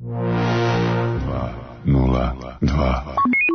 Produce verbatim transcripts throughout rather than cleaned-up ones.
dva nula dva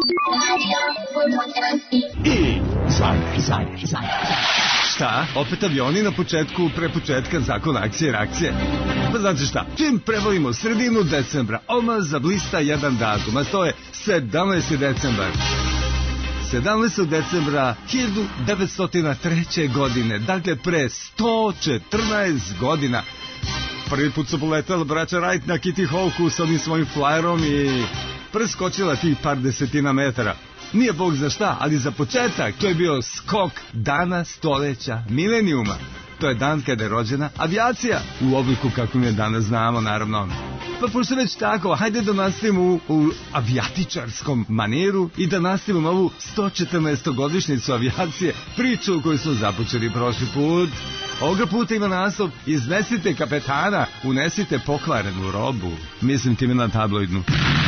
I zvanje, zvanje, zvanje. Šta? Opet avioni na početku, pre početka zakon akcije i reakcije? Pa znate šta, čim prevolimo sredinu decembra, odmah zablista jedan datum, a to je sedamnaesti decembar. sedamnaestog decembra hiljadu devetsto treće. godine, dakle pre sto četrnaest godina, prvi put su poletala braća Wright na Kitty Hawku sa onim svojim flajerom i preskočila tih par desetina metara. Nije bog za šta, ali za početak to je bio skok dana stoleća, milenijuma. To je dan kada je rođena avijacija, u obliku kako mi je danas znamo, naravno. Pa pošto već tako, hajde da nastavimo u, u avijatičarskom maniru i da nastavimo ovu sto četrnaestogodišnjicu avijacije, priču koju smo započeli prošli put. Ovoga puta ima naslov: iznesite kapetana, unesite pokvarenu robu. Mislim time na tabloidnu.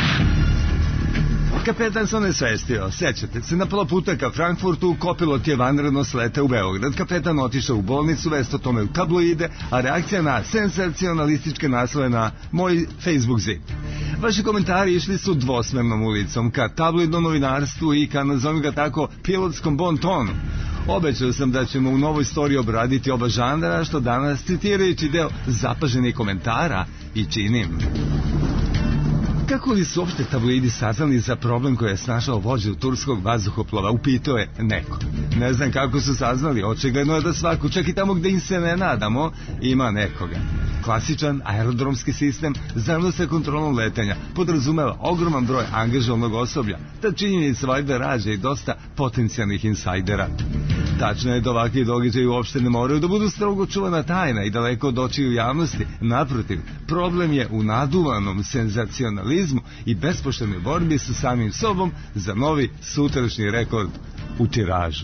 Kapetan se onesvestio, sećate se, na pola puta ka Frankfurtu kopilot je vanredno sletao u Beograd. Kapetan otišao u bolnicu, vest o tome u tabloide, a reakcija na senzacionalističke naslove na moj Facebook zid. Vaši komentari išli su dvosmernom ulicom, ka tabloidnom novinarstvu i ka, nazovim ga tako, pilotskom bon tonu. Obećao sam da ćemo u novoj storiji obraditi oba žanra, što danas, citirajući deo zapaženih komentara, i činim. Kako li su uopšte tabloidi saznali za problem koji je snašao vođu turskog vazduhoplova, upitao je neko. Ne znam kako su saznali, očigledno je da svako, čak i tamo gde im se ne nadamo, ima nekoga. Klasičan aerodromski sistem, zajedno sa kontrolom letenja, podrazumeva ogroman broj angažovanog osoblja. Ta činjenica valjda rađa i dosta potencijalnih insajdera. Tačno je da ovakvi događaji uopšte ne moraju da budu strogo čuvana tajna i daleko od očiju javnosti. Naprotiv, problem je u naduvanom senzacionalizmu i bespoštednoj borbi sa samim sobom za novi sutrašnji rekord u tiražu.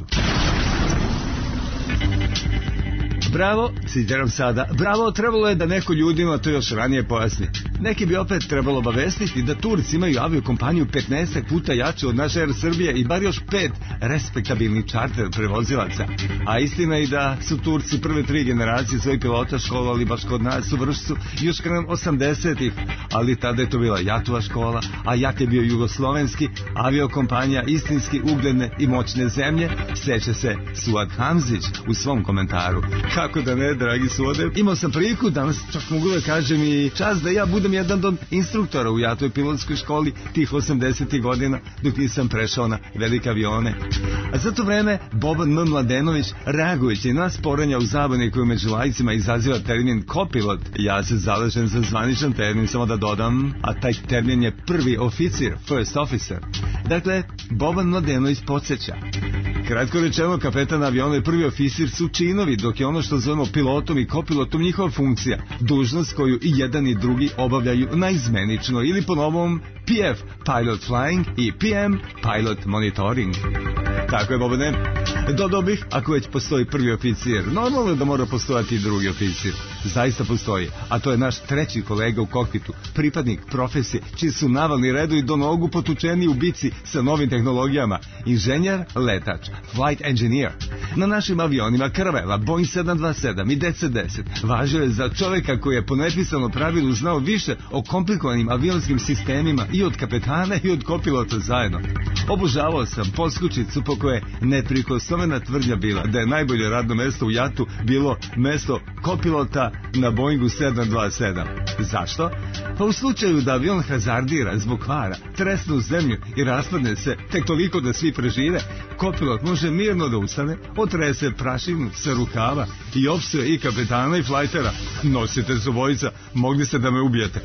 Bravo, citiram sada, bravo, trebalo je da neko ljudima to još ranije pojasni. Neki bi opet trebalo obavestiti da Turci imaju aviokompaniju petnaest puta jaču od naše Air Srbije i bar još pet respektabilnih čarter prevozilaca. A istina je da su Turci prve tri generacije svojih pilota školovali baš kod nas u Vršcu još krajem osamdesetih, ali tada je to bila Jatova škola, a Jat je bio jugoslovenski, aviokompanija istinski ugledne i moćne zemlje, seća se Suad Hamzić u svom komentaru. Kako da ne, dragi Suade, imao sam priliku, danas čak mogu da kažem i čast da ja budem jedan od instruktora u Jatovoj pilotskoj školi tih osamdesetih godina, dok nisam prešao na velike avione. A za to vreme Boban M. Mladenović, reagujući na sporenja u zabavni koju među laicima izaziva termin kopilot, ja se zalažem za zvaničan termin, samo da dodam, a taj termin je prvi oficir, first officer. Dakle, Boban Mladenović podsjeća. Kratko rečeno, kapetan aviona i prvi oficir su činovi, dok je ono što zovemo pilotom i kopilotom njihova funkcija, dužnost koju i jedan i drugi obavljaju naizmenično ili po novom P F, Pilot Flying, i P M, Pilot Monitoring. Tako je, Bobane. Dodao bih, ako već postoji prvi oficir, normalno je da mora postojati i drugi oficir. Zaista postoji, a to je naš treći kolega u kokpitu, pripadnik profesije, čiji su navalni redovi do nogu potučeni u bici sa novim tehnologijama, inženjer, letač, flight engineer. Na našim avionima Caravela, Boeing sedam dvadeset sedam i D C deset važio je za čoveka koji je po nepisanom pravilu znao više o komplikovanim avionskim sistemima i od kapetana i od kopilota zajedno. Obožavao sam poskučicu po koje neprikosnovena tvrdnja bila da je najbolje radno mesto u Jatu bilo mesto kopilota na Boeingu sedam dvadeset sedam. Zašto? Pa u slučaju da avion hazardira zbog kvara, tresne u zemlju i raspadne se tek toliko da svi prežive, kopilot može mirno da ustane, otrese prašinu sa rukava i opsuje i kapetana i flajtera. Nosite se obojica, mogli ste da me ubijete.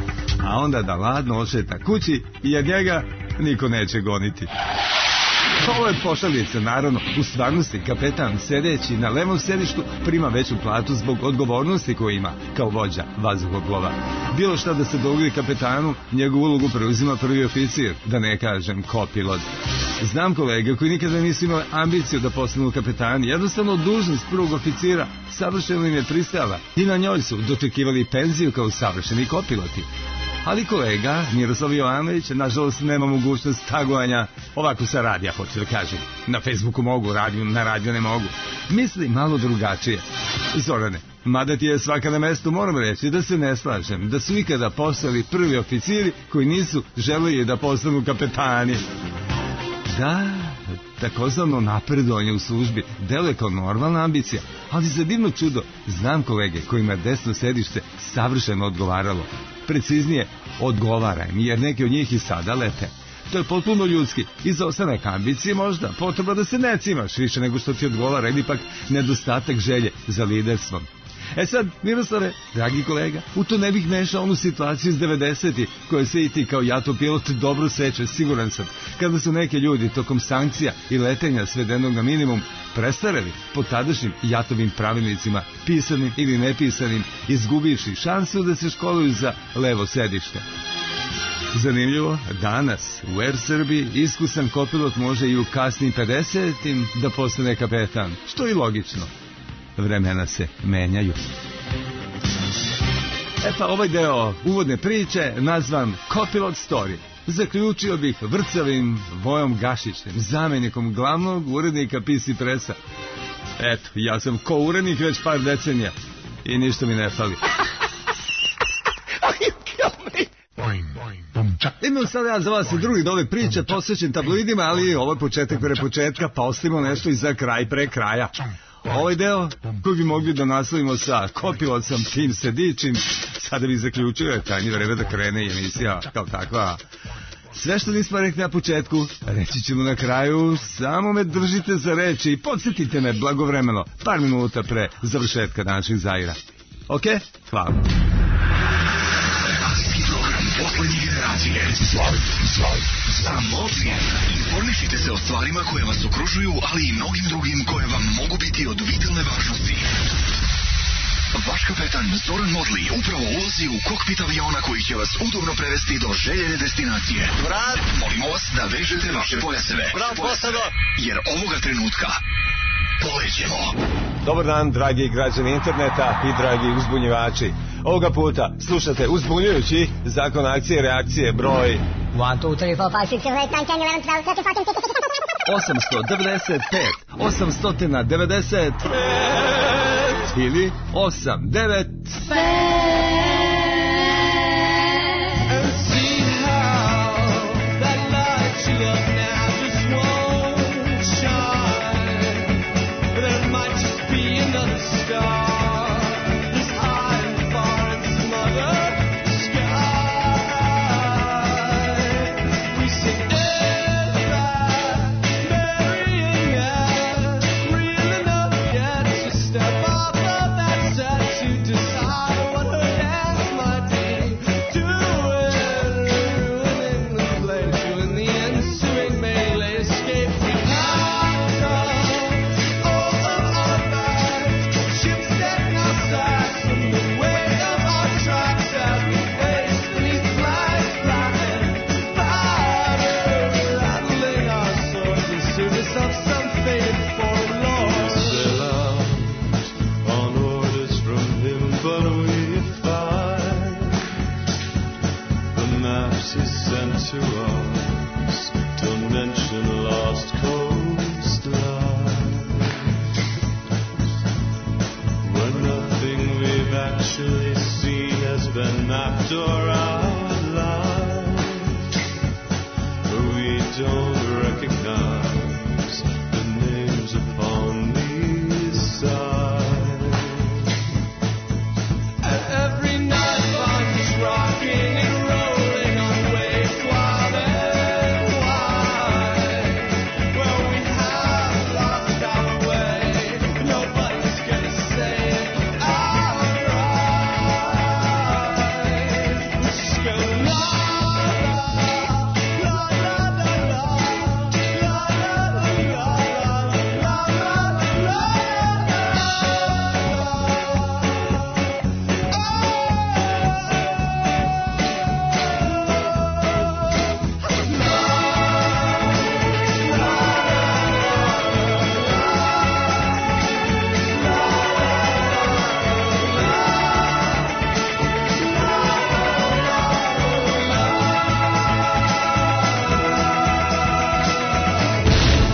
A onda da ladno odšeta kući, jer njega niko neće goniti. Ovo je pošalica, naravno. U stvarnosti kapetan, sedeći na levom sedištu, prima veću platu zbog odgovornosti koju ima kao vođa vazduhoplova. Bilo šta da se dogodi kapetanu, njegovu ulogu preuzima prvi oficir, da ne kažem kopilot. Znam kolega koji nikada nisu imali ambiciju da postanu kapetani, jednostavno dužnost prvog oficira savršeno im je pristajala i na njoj su dočekivali penziju kao savršeni kopiloti. Ali kolega Miroslav Jovanović, nažalost, nema mogućnost tagovanja ovako sa radija, hoću da kažem. Na Facebooku mogu, radio, na radio ne mogu. Misli malo drugačije. Zorane, Mada ti je svaka na mestu, moram reći da se ne slažem, da su ikada postali prvi oficiri koji nisu želeli da postanu kapetani. Da, takozvano napredovanje u službi deluje kao normalna ambicija, ali za divno čudo znam kolege kojima desno sedište savršeno odgovaralo. Preciznije, odgovara im, jer neki od njih i sada lete. To je potpuno ljudski. Izostanak ambicije možda, potreba da se ne cimaš više nego što ti odgovara, ili pak nedostatak želje za liderstvom. E sad, Miroslave, dragi kolega, u to ne bih mešao onu situaciju iz devedesetih koje se i ti kao jato pilot dobro sećaš, siguran sam, kada su neki ljudi tokom sankcija i letenja svedenog na minimum prestareli po tadašnjim jatovim pravilnicima, pisanim ili nepisanim, izgubivši šansu da se školuju za levo sedište. Zanimljivo, danas u Air Srbiji iskusan kopilot može i u kasnim pedesetim da postane kapetan, što je logično. Vremena se menjaju. E pa ovaj deo uvodne priče nazvan Copilot Story zaključio bih vrcavim Vojom Gašićem, zamenikom glavnog urednika P C Pressa. Eto, ja sam ko urednik već par decenija i ništa mi ne fali. Imam sad ja za vas i drugi dole priče posvećen tabloidima, ali ovo je početak pre početka, pa ostavimo nešto i za kraj pre kraja. Ovaj deo koji bi mogli da naslovimo sa Kopilotsom Tim Sedićim, sada bi zaključio, je tajnje vreme da krene emisija kao takva. Sve što nismo rekli na početku, reći ćemo na kraju, samo me držite za reči i podsjetite me blagovremeno, par minuta pre završetka današnjeg Zaira. Ok? Hvala. Poslednje generacije. Zvaj, zvaj, Samozije. Informišite se o stvarima koje vas okružuju, ali i mnogim drugim koje vam mogu biti od vitalne važnosti. Vaš kapetan Zoran Modli upravo ulazi u kokpit aviona koji će vas udobno prevesti do željene destinacije. Brat, molimo vas da vežete vaše pojaseve. Brat, posado! Jer ovoga trenutka polećemo. Dobar dan, dragi građani interneta i dragi uzbunjivači. Ovoga puta slušate uzbunjujući zakon akcije i reakcije broj one, two, three, four, five, six, seven, eight, nine, ten, eleven, twelve, thirteen, fourteen, fifteen, osamsto devedeset pet, osamsto devedeset pet ili osam devet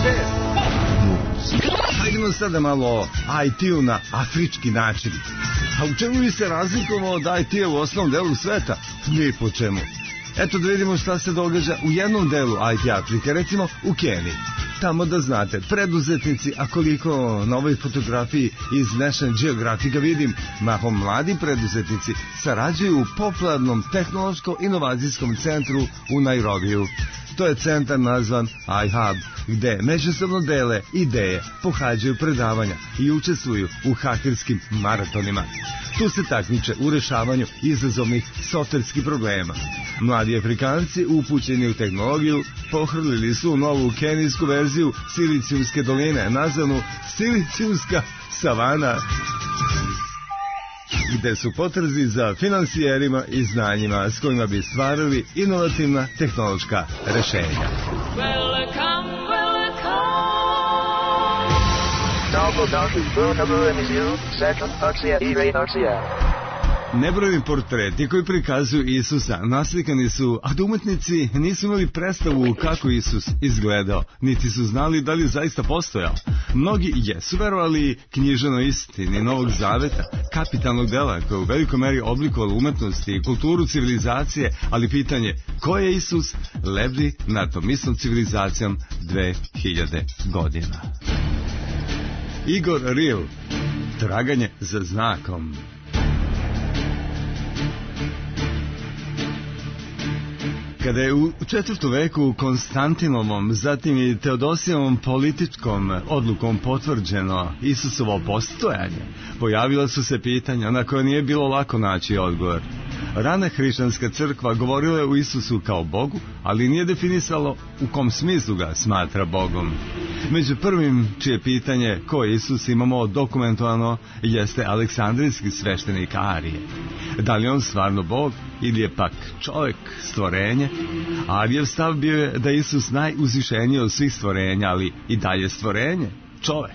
sada malo I T-u na afrički način. A u čemu bi se razlikovao od I T-a u osnovnom delu sveta? Ni po čemu. Eto da vidimo šta se događa u jednom delu I T Afrike, recimo u Keniji. Tamo da znate, preduzetnici, a koliko na ovoj fotografiji iz National Geographica vidim, mahom mladi preduzetnici sarađuju u popularnom tehnološko-inovacijskom centru u Nairobiju. To je centar nazvan iHub, gde međusobno dele ideje, pohađaju predavanja i učestvuju u hakerskim maratonima. Tu se takmiče u rešavanju izazovnih softverskih problema. Mladi Afrikanci upućeni u tehnologiju pohrlili su novu kenijsku verziju Silicijumske doline, nazvanu Silicijumska savana, gde su potrazi za finansijerima i znanjima s kojima bi stvarali inovativna tehnološka rešenja. Welcome, welcome. Nebrojni portreti koji prikazuju Isusa naslikani su, a da umetnici nisu imali predstavu kako Isus izgledao, niti su znali da li zaista postojao. Mnogi jesu verovali književnoj istini Novog Zaveta, kapitalnog dela koje u velikoj meri oblikovalo umetnost i kulturu civilizacije, ali pitanje ko je Isus lebdi nad tom istom civilizacijom dve hiljade godina. Igor Ril, traganje za znakom. Kada je u četvrtom veku Konstantinovom, zatim i Teodosijevom političkom odlukom potvrđeno Isusovo postojanje, pojavila su se pitanja na koje nije bilo lako naći odgovor. Rana hrišćanska crkva govorila je o Isusu kao Bogu, ali nije definisalo u kom smislu ga smatra Bogom. Među prvim čije pitanje ko je Isus imamo dokumentovano jeste aleksandrijski sveštenik Arije. Da li on stvarno Bog ili je pak čovjek, stvorenje? Arijev stav bio je da je Isus najuzvišeniji od svih stvorenja, ali i dalje stvorenje, čovjek.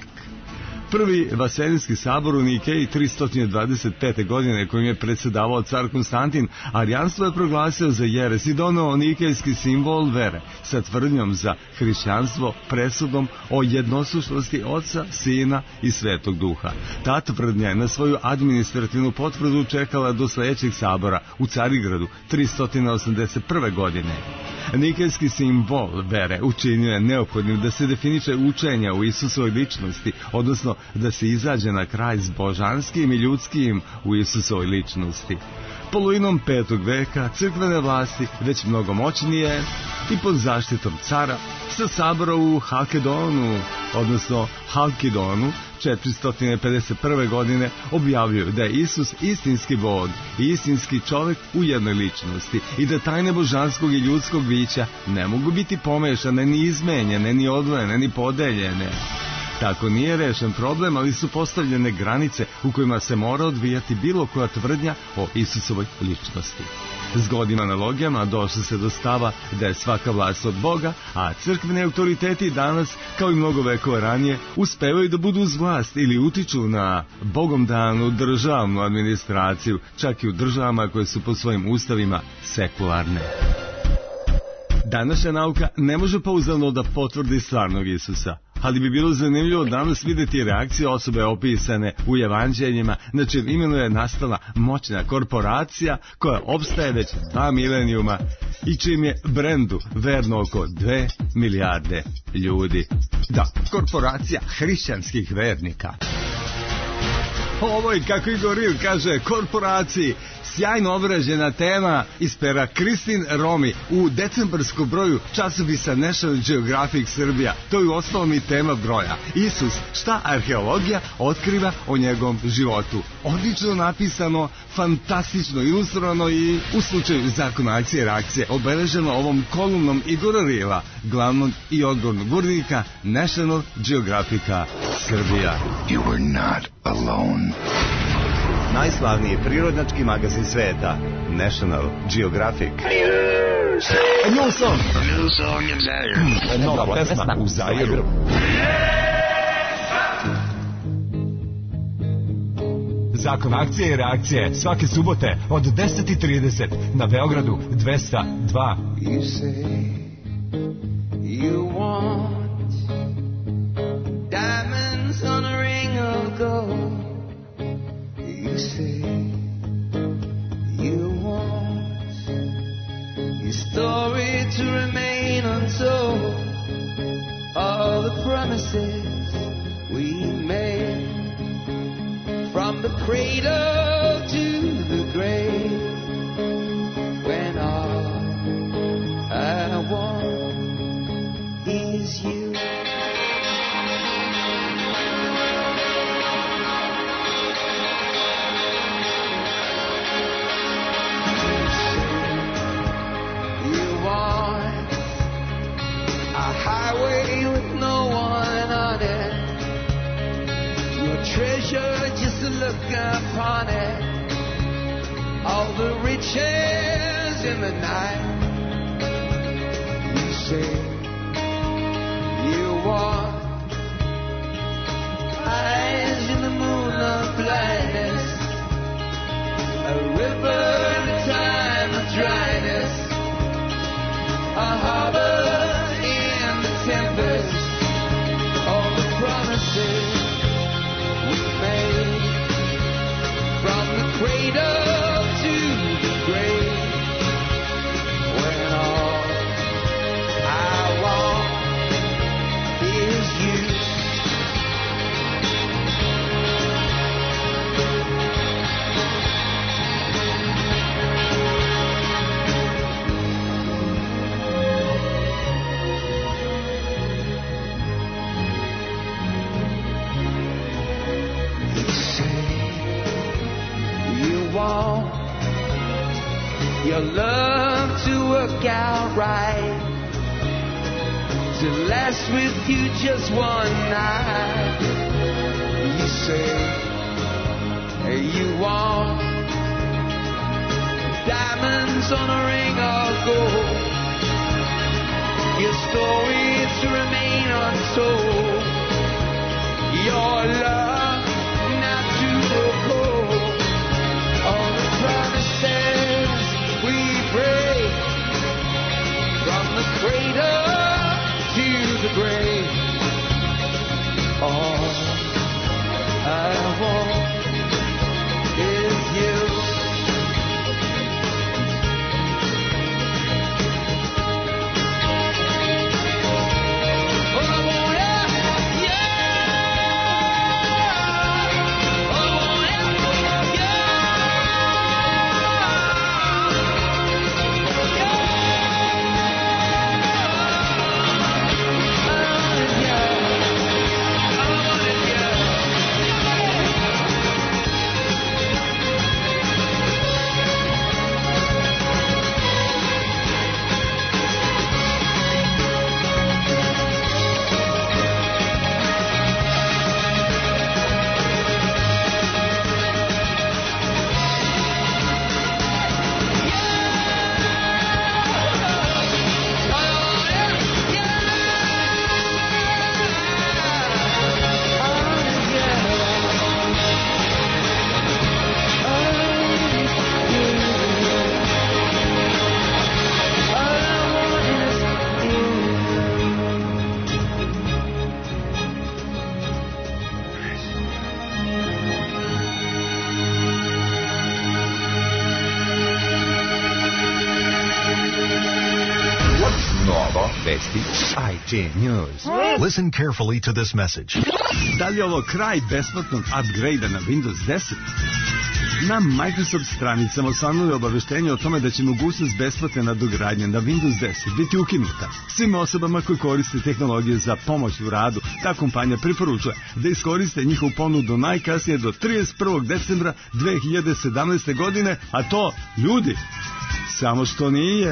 Prvi Vaseljenski sabor u Nikeji tristo dvadeset pete. godine, kojim je predsjedavao car Konstantin, arijanstvo je proglasio za jeres i doneo nikejski simbol vere sa tvrdnjom za hrišćanstvo presudom o jednosušnosti Oca, Sina i Svetog Duha. Ta tvrdnja je na svoju administrativnu potvrdu čekala do sljedećeg sabora u Carigradu tristo osamdeset prve. godine. Nikejski simbol vere učinio je neophodnim da se definiše učenja u Isusovoj ličnosti, odnosno da se izađe na kraj s božanskim i ljudskim u Isusovoj ličnosti. Polovinom petog veka crkvene vlasti, već mnogo moćnije i pod zaštitom cara, sa sabora u Halkedonu, odnosno Halkidonu, četiristo pedeset prve. godine objavljuju da je Isus istinski Bog i istinski čovjek u jednoj ličnosti i da tajne božanskog i ljudskog bića ne mogu biti pomešane, ni izmenjene, ni odvojene, ni podeljene. Tako nije rešen problem, ali su postavljene granice u kojima se mora odvijati bilo koja tvrdnja o Isusovoj ličnosti. S godnim analogijama došlo se do stava da je svaka vlast od Boga, a crkveni autoriteti danas, kao i mnogo vekova ranije, uspevaju da budu uz vlast ili utiču na Bogom danu državnu administraciju, čak i u državama koje su po svojim ustavima sekularne. Današnja nauka ne može pouzdano da potvrdi stvarnog Isusa, ali bi bilo zanimljivo danas vidjeti reakcije osobe opisane u evanđeljima, na čijem imenu je nastala moćna korporacija koja opstaje već dva milenijuma i čim je brendu verno oko dve milijarde ljudi. Da, korporacija hrišćanskih vernika. Ovo je, kako Igor Ril kaže, korporaciji. Sjajno obrađena tema iz pera Kristin Romi u decembarskom broju časopisa National Geographic Srbija. To je uostalom i tema broja. Isus, šta arheologija otkriva o njegovom životu. Odlično napisano, fantastično ilustrovano i u slučaju zakona akcije i reakcije obeleženo ovom kolumnom Igora Rila, glavnog i odgovornog urednika National Geographica Srbija. You were not alone. Najslavniji prirodnjački magazin sveta, National Geographic. News. A new song. A new song in Zaire. Nova pesma u Zairu. Zakon akcije i reakcije svake subote od deset i trideset na Beogradu dvesta dva. You say you want diamonds on a ring of gold. You You say you want your story to remain untold. All the promises we made, from the cradle to the grave, when all I want is you. Highway with no one on it, your treasure just to look upon it, all the riches in the night. You say you want eyes in the moon of blindness, a river in a time of dryness, a harbor tempest, all the promises we made, from the cradle to the grave, when all I want is you. Your love to work out right, to last with you just one night. You say you want diamonds on a ring of gold, your story to remain untold, your love not to grow cold, all the promises we break, from the cradle to the grave, all I want is you. I G News. Listen carefully to this message. Da li je ovo kraj besplatnog upgrade-a na Windows deset? Na Microsoft stranicama osvanuli obaveštenje o tome da će mogućnost besplatne nadogradnje na Windows deset biti ukinuta. Svim osobama koji koriste tehnologije za pomoć u radu, ta kompanija preporučuje da iskoriste njihovu ponudu najkasnije do trideset prvog decembra dve hiljade sedamnaeste. godine, a to, ljudi, samo što nije.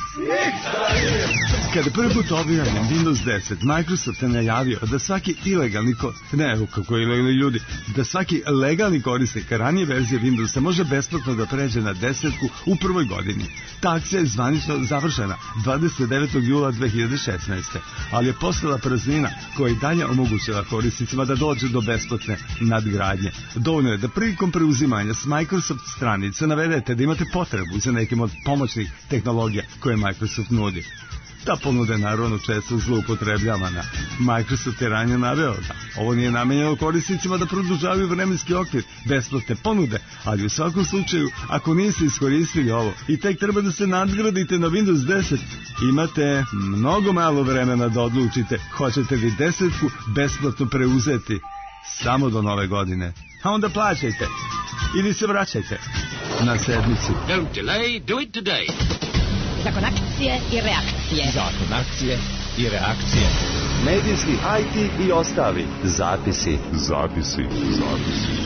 Kada prvi put objavljen Windows deset, Microsoft je najavio da svaki ilegalni ko... ne, kako ilegalni ljudi, da svaki legalni korisnik ranije verzije Windowsa može besplatno da pređe na desetku u prvoj godini. Ta akcija je zvanično završena dvadeset devetog jula dve hiljade šesnaeste. ali je postala praznina koja i dalje omogućila korisnicima da dođe do besplatne nadgradnje. Dovoljno je da prilikom preuzimanja s Microsoft stranice navedete da imate potrebu za nekim od pomoćnih tehnologija koje Microsoft nudi. Ta ponuda je naravno često zloupotrebljavana. Microsoft je ranije naveo da ovo nije namenjeno korisnicima da produžavaju vremenski okvir besplatne ponude, ali u svakom slučaju, ako niste iskoristili ovo i tek treba da se nadgradite na Windows deset, imate mnogo malo vremena da odlučite hoćete li desetku besplatno preuzeti samo do nove godine. A onda plaćajte ili se vraćajte na sedmicu. Don't delay, do it today. Zakon akcije i reakcije. Zakon akcije i reakcije. Medijski, I T i ostali zapisi. Zapisi. Zapisi.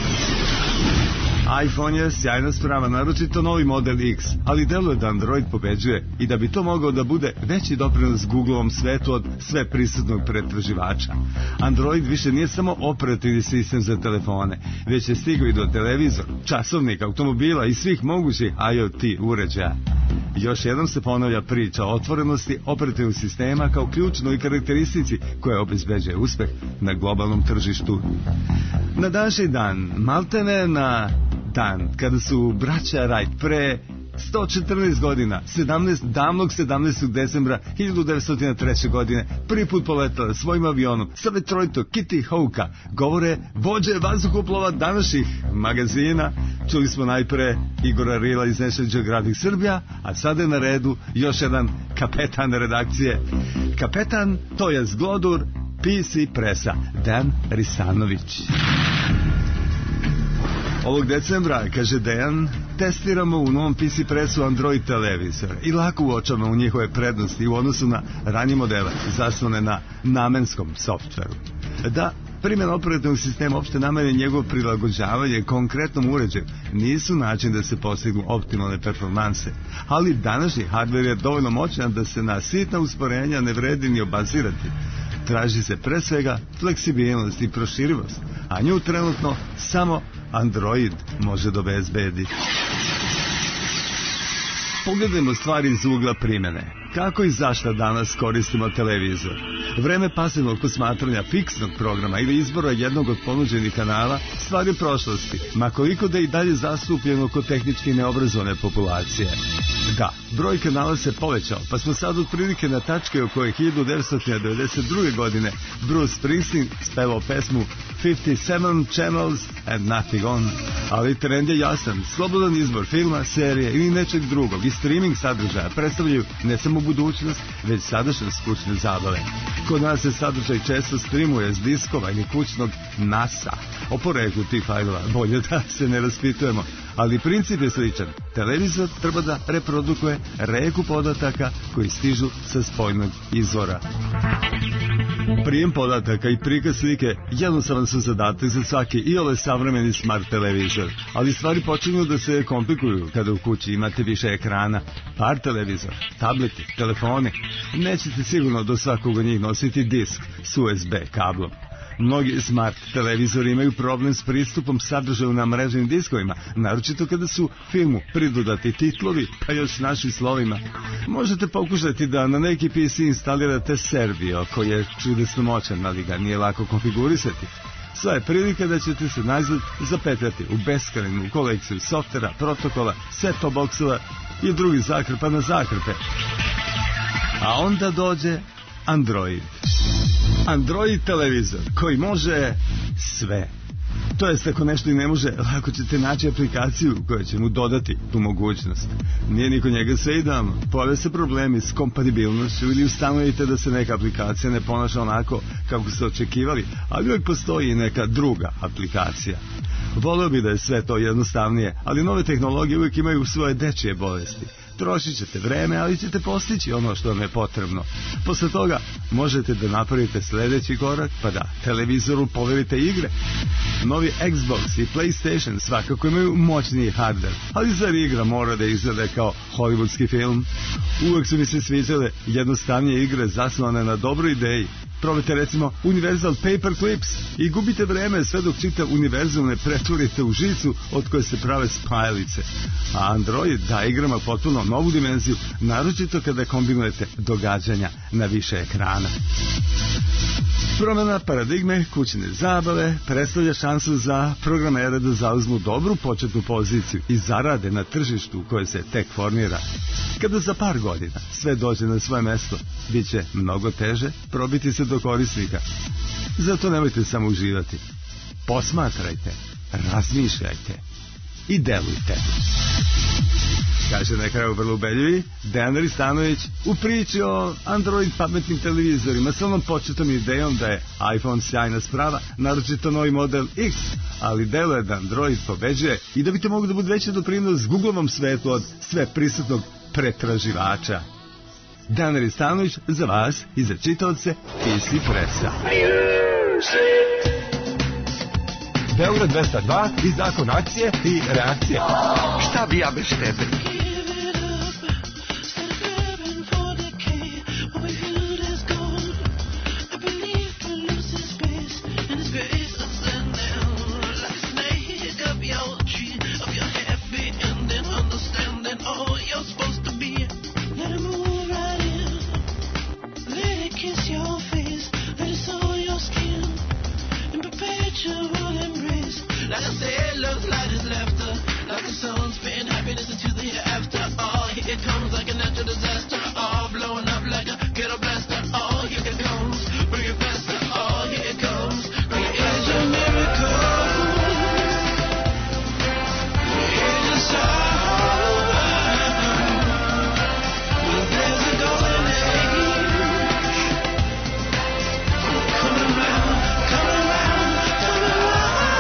iPhone je sjajna sprava, naročito novi model X, ali deluje da Android pobeđuje i da bi to mogao da bude veći doprinos Googleovom svetu od sve prisutnog pretraživača. Android više nije samo operativni sistem za telefone, već je stigao i do televizora, časovnika, automobila i svih mogućih IoT uređaja. Još jednom se ponavlja priča o otvorenosti operativnog sistema kao ključnoj karakteristici koja obezbeđuje uspeh na globalnom tržištu. Na današnji dan, maltene na dan kada su braća Wright pre sto četrnaest godina, sedamnaest, davnog sedamnaestog decembra hiljadu devetsto treće. godine, prvi put poletala svojim avionom sa Detroita Kitty Hawka, govore vođe vazduhoplova današnjih magazina. Čuli smo najpre Igora Rila iz National Geographic Srbija, a sada je na redu još jedan kapetan redakcije. Kapetan, to je zglodur P C Pressa, Dejan Risanović. Ovog decembra, kaže Dejan, testiramo u novom P C Pressu Android televizor i lako uočamo u njihove prednosti u odnosu na ranije modele zasnovane na namenskom softveru. Da, primjena operativnog sistema opšte namene i njegovo prilagođavanje konkretnom uređaju nisu način da se postignu optimalne performanse, ali današnji hardware je dovoljno moćan da se na sitna usporenja ne vredi ni obazirati. Traži se pre svega fleksibilnost i proširivost, a nju trenutno samo Android može da obezbedi. Pogledajmo stvari iz ugla primjene. Kako i zašto danas koristimo televizor? Vreme pasivnog posmatranja fiksnog programa ili izbora jednog od ponuđenih kanala stvar je prošlosti, ma koliko da i dalje zastupljeno kod tehnički neobrazovane populacije. Da, broj kanala se povećao, pa smo sad otprilike na tačke u kojoj hiljadu devetsto devedeset druge. godine Bruce Springsteen spevao pesmu fifty-seven channels and nothing on. Ali trend je jasan, slobodan izbor filma, serije ili nečeg drugog i streaming sadržaja predstavljaju ne samo budućnost, već sadašnjost kućne zabave. Kod nas se sadržaj često streamuje s diskova ili kućnog nasa. O poreklu tih fajlova bolje da se ne raspitujemo, ali princip je sličan. Televizor treba da reprodukuje reku podataka koji stižu sa spoljnog izvora. Prijem podataka i prikaz slike jednostavan su zadatak za svaki iole savremeni smart televizor, ali stvari počinju da se komplikuju kada u kući imate više ekrana, par televizor, tableti, telefoni. Nećete sigurno do svakog od njih nositi disk s U S B kablom. Mnogi smart televizori imaju problem s pristupom sadržaju na mrežnim diskovima, naročito kada su filmu pridodati titlovi, pa još našim slovima. Možete pokušati da na neki P C instalirate Servio, koji je čudesno moćan, ali ga nije lako konfigurisati. Sva je prilika da ćete se najzad zapetljati u beskrajnu kolekciju softvera, protokola, set-top boksova i drugih zakrpa na zakrpe. A onda dođe Android. Android televizor koji može sve. To jest, ako nešto i ne može, lako ćete naći aplikaciju koja će mu dodati tu mogućnost. Nije niko njega sve idealno. Pojave se problemi s kompatibilnošću ili ustanovite da se neka aplikacija ne ponaša onako kako ste očekivali, ali uvijek postoji i neka druga aplikacija. Voleo bi da je sve to jednostavnije, ali nove tehnologije uvijek imaju svoje dečije bolesti. Trošit ćete vreme, ali ćete postići ono što vam je potrebno. Posle toga možete da napravite sledeći korak, pa da televizoru poverite igre. Novi Xbox i PlayStation svakako imaju moćniji hardware, ali zar igra mora da izgleda kao hollywoodski film? Uvek su mi se sviđale jednostavnije igre zasnovane na dobroj ideji. Probajte recimo Universal Paperclips i gubite vreme sve dok čitav univerzum ne pretvorite u žicu od koje se prave spajalice. A Android da igrama potpuno novu dimenziju, naročito kada kombinujete događanja na više ekrana. Promjena paradigme kućne zabave predstavlja šansu za programere da zauzmu dobru početnu poziciju i zarade na tržištu koje se tek formira. Kada za par godina sve dođe na svoje mesto, bit će mnogo teže probiti se do korisnika. Zato nemojte samo uživati. Posmatrajte, razmišljajte i delujte. Kaže na kraju vrlo ubedljivi Dejan Ristanović u priči o Android pametnim televizorima sa onom početnom idejom da je iPhone sjajna sprava, naročito novi model X, ali deluje da Android pobeđuje i da bi to moglo da bude veći doprinos Googleovom svetu od sve prisutnog pretraživača. Dejan Ristanović za vas i za čitaoce P C Pressa. Beograd dvesta dva i zakon akcije i reakcije. Šta bi ja bez tebe? Like I said, love light is laughter. Like the sun spin happiness into the hereafter. Oh, here it comes like a natural disaster. Oh, blowing up like a ghetto blaster. Oh, here it comes, bring it faster. Oh, here it comes, bring it as a miracle. Here's a song. Well, there's a golden age. Come around, come around, come around.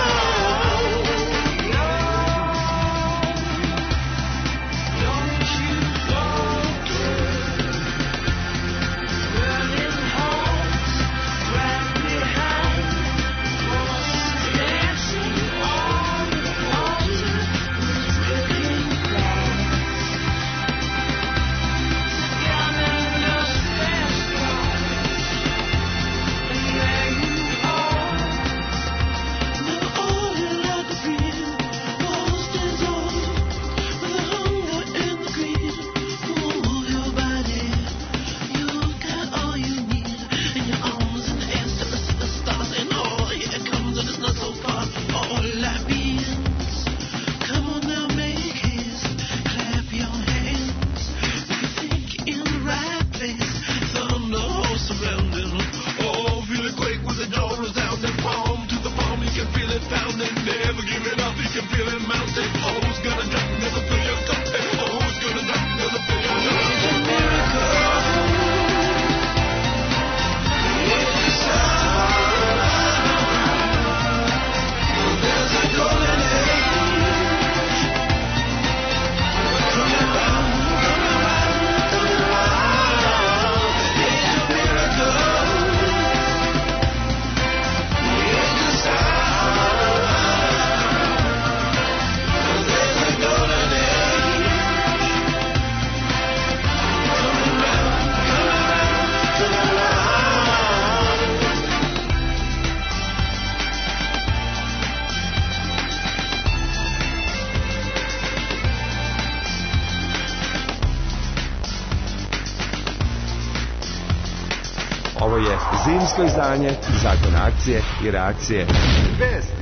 Ovo je zimsko izdanje zakona akcije i reakcije. Vesti.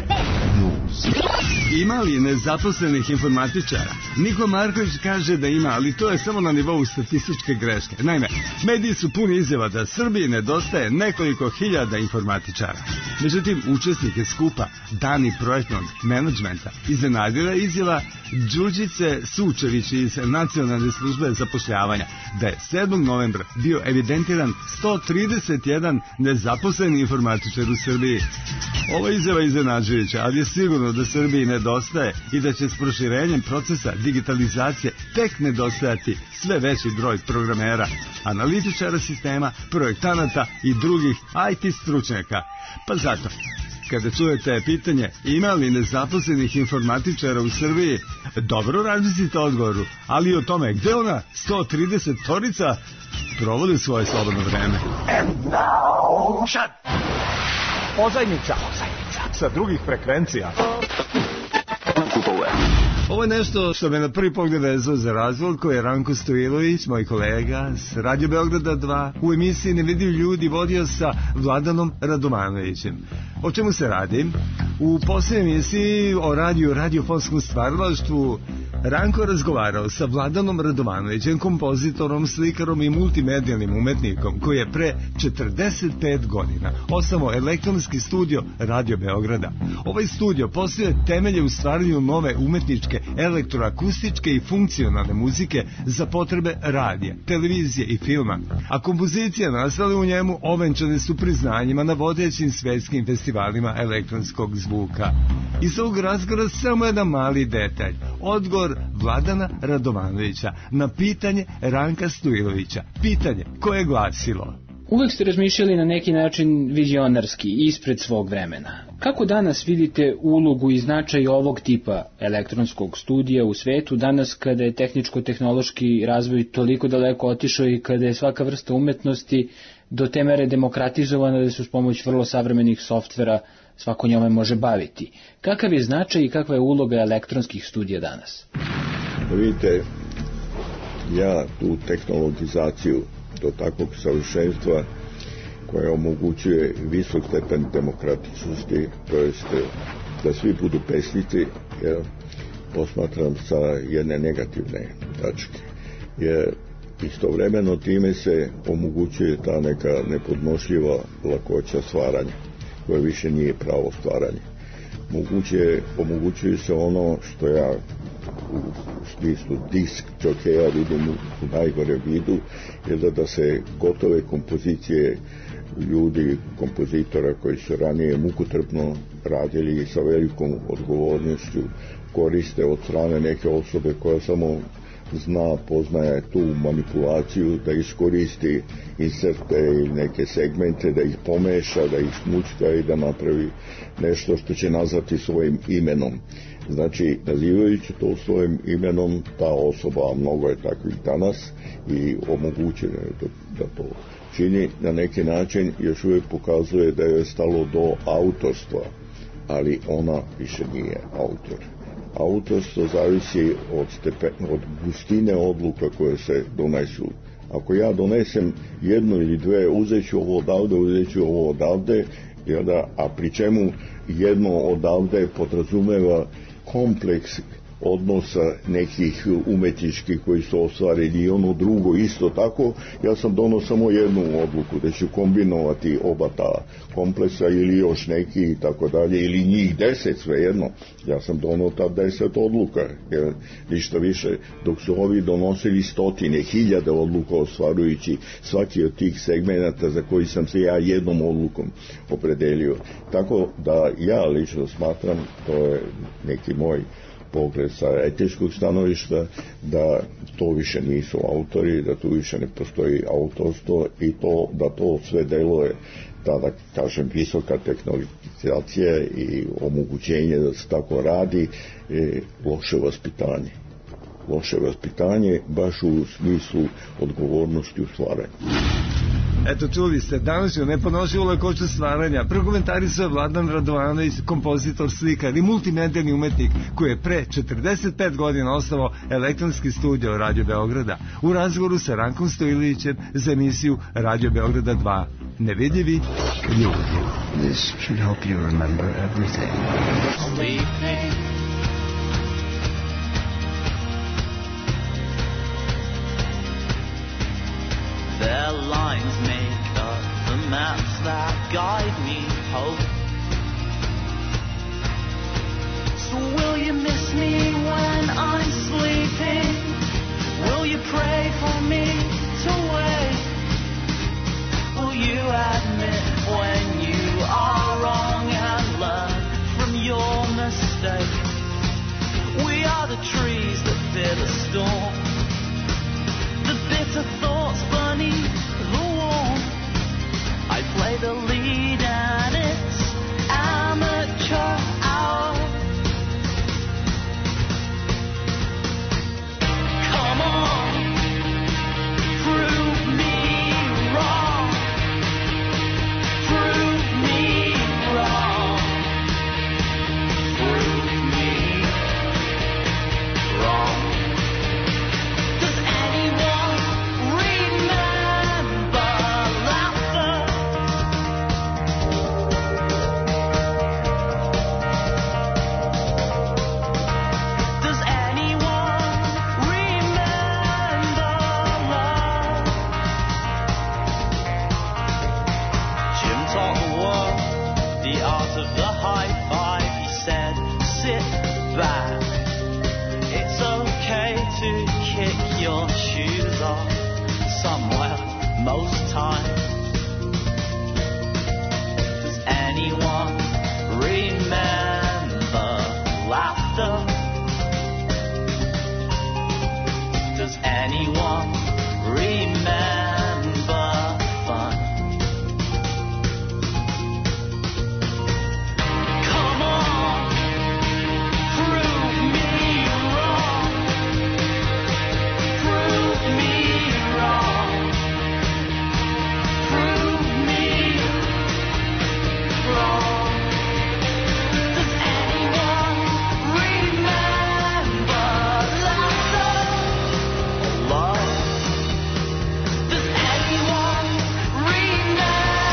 Ima li nezaposlenih informatičara? Niko Marković kaže da ima, ali to je samo na nivou statističke greške. Naime, mediji su puni izjava da Srbiji nedostaje nekoliko hiljada informatičara. Međutim, učesnike skupa Dani projektnog menadžmenta iznenadila izjava Đurđice Sučević iz Nacionalne službe zapošljavanja da je sedmog novembra bio evidentiran sto trideset jedan nezaposleni informatičar u Srbiji. Ova izjava iznenađujuća, ali je sigurno da Srbiji nedostaje i da će s proširenjem procesa digitalizacije tek nedostajati sve veći broj programera, analitičara sistema, projektanata i drugih I T stručnjaka. Pa zato, kada čujete pitanje ima li nezaposlenih informatičara u Srbiji, dobro razmislite odgovoru, ali i o tome gde ona sto trideset torica provodi svoje slobodno vreme. And now, shut. Pozajmica. Pozajmica. Sa drugih frekvencija. Kupove. Ovo je nešto što me na prvi pogled vezao za razvoj, koji je Ranko Stojilović, moj kolega s Radio Beograda dva, u emisiji Nevidljivi ljudi vodio sa Vladanom Radomanovićem. O čemu se radi? U posljednjoj emisiji o radiju radiofonskom stvaralaštvu Ranko razgovarao sa Vladanom Radomanovićem, kompozitorom, slikarom i multimedijalnim umetnikom, koji je pre četrdeset pet godina osnovao elektronski studio Radio Beograda. Ovaj studio postoje temelje u stvaranju nove umetničke, elektroakustičke i funkcionalne muzike za potrebe radija, televizije i filma, a kompozicije nastale u njemu ovenčane su priznanjima na vodećim svetskim festivalima elektronskog zvuka. Iz ovog razgovora samo jedan mali detalj, odgovor Vladana Radomanovića na pitanje Ranka Stojilovića, pitanje koje je glasilo: uvek ste razmišljali na neki način vizionarski, ispred svog vremena. Kako danas vidite ulogu i značaj ovog tipa elektronskog studija u svetu, danas kada je tehničko-tehnološki razvoj toliko daleko otišao i kada je svaka vrsta umetnosti do te mere demokratizovana da se uz pomoć vrlo savremenih softvera svako njome može baviti? Kakav je značaj i kakva je uloga elektronskih studija danas? Vidite, ja tu tehnologizaciju do takvog savršenstva koja omogućuje visok stepen demokratičnosti, to jest da svi budu pesnici, ja posmatram sa jedne negativne tačke. Jer istovremeno time se omogućuje ta neka nepodnošljiva lakoća stvaranja, koja više nije pravo stvaranje. Moguće, omogućuje se ono što ja u smislu disk jokeja vidim u najgore vidu, je da, da se gotove kompozicije ljudi, kompozitora koji su ranije mukotrpno radili sa velikom odgovornošću, koriste od strane neke osobe koja samo zna, poznaje tu manipulaciju, da iskoristi inserte ili neke segmente, da ih pomeša, da ih smučka i da napravi nešto što će nazvati svojim imenom. Znači, nazivajući to svojim imenom, ta osoba, a mnogo je takvih danas, i omogućeno je da, da to čini, na neki način još uvijek pokazuje da je stalo do autorstva, ali ona više nije autor. Autorstvo zavisi od, stepen, od gustine odluka koje se donesu. Ako ja donesem jednu ili dve, uzet ću ovo odavde, uzet ću ovo odavde, da, a pri čemu jedno odavde podrazumeva kompleks odnosa nekih umetničkih koji su ostvarili i ono drugo isto tako, ja sam donao samo jednu odluku da ću kombinovati oba ta kompleksa ili još neki i tako dalje, ili njih deset, svejedno. Ja sam donao ta deset odluka, jer ništa više, dok su ovi donosili stotine, hiljade odluka ostvarujući svaki od tih segmenata za koji sam se ja jednom odlukom opredelio. Tako da ja lično smatram, to je neki moj pogled sa etičkog stanovišta, da to više nisu autori, da tu više ne postoji autorstvo i to, da to sve deluje, da, da kažem, visoka tehnologizacija i omogućenje da se tako radi, je loše vaspitanje. Loše vaspitanje baš u smislu odgovornosti u stvaranju. Eto, čuli ste, danas je nepodnošljivu lakoću stvaranja. Prokomentarisao je Vladan Radovanović, kompozitor, slikar i multimedijalni umetnik, koji je pre četrdeset pet godina osnovao elektronski studio Radio Beograda, u razgovoru sa Rankom Stojilovićem za emisiju Radio Beograda dva. Nevidljivi ljudi. This should help you remember everything. Sleeping. Their lines make up the maps that guide me home. So will you miss me when I'm sleeping? Will you pray for me to wake? Will you admit when you are wrong and learn from your mistake? We are the trees that fear the storm, the bitter thoughts beneath the warmth. I play the lead and it's amateur hour. Come on, most times. Does anyone remember laughter? Does anyone remember fun? Come on, prove me wrong. Prove me wrong. Prove me wrong. Does anyone remember laughter or love? Does anyone remember?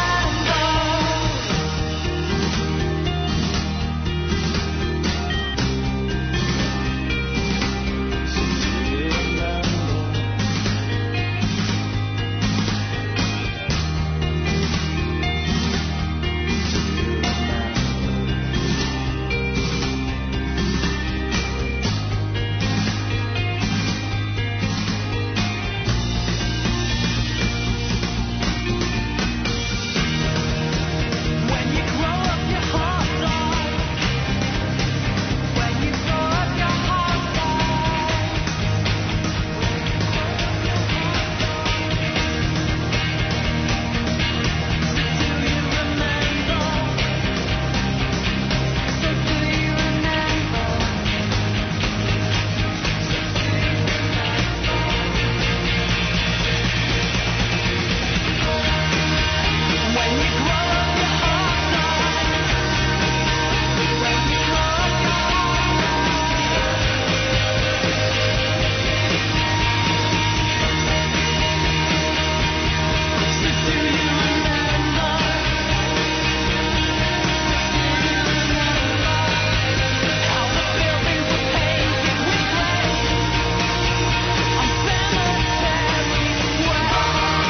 So do you remember? When you grow up, your heart dies. When you grow up, your heart dies. So do you remember? So do you remember? When you grow up, your heart dies. When you grow up, your heart dies. So do you remember? How the buildings were painted with gray on Cemetery Square?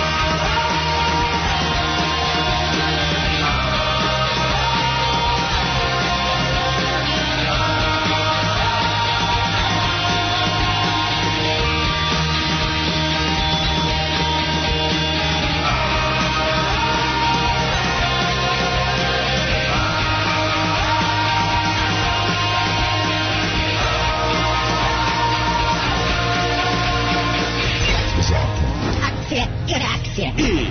Akcije, reakcije.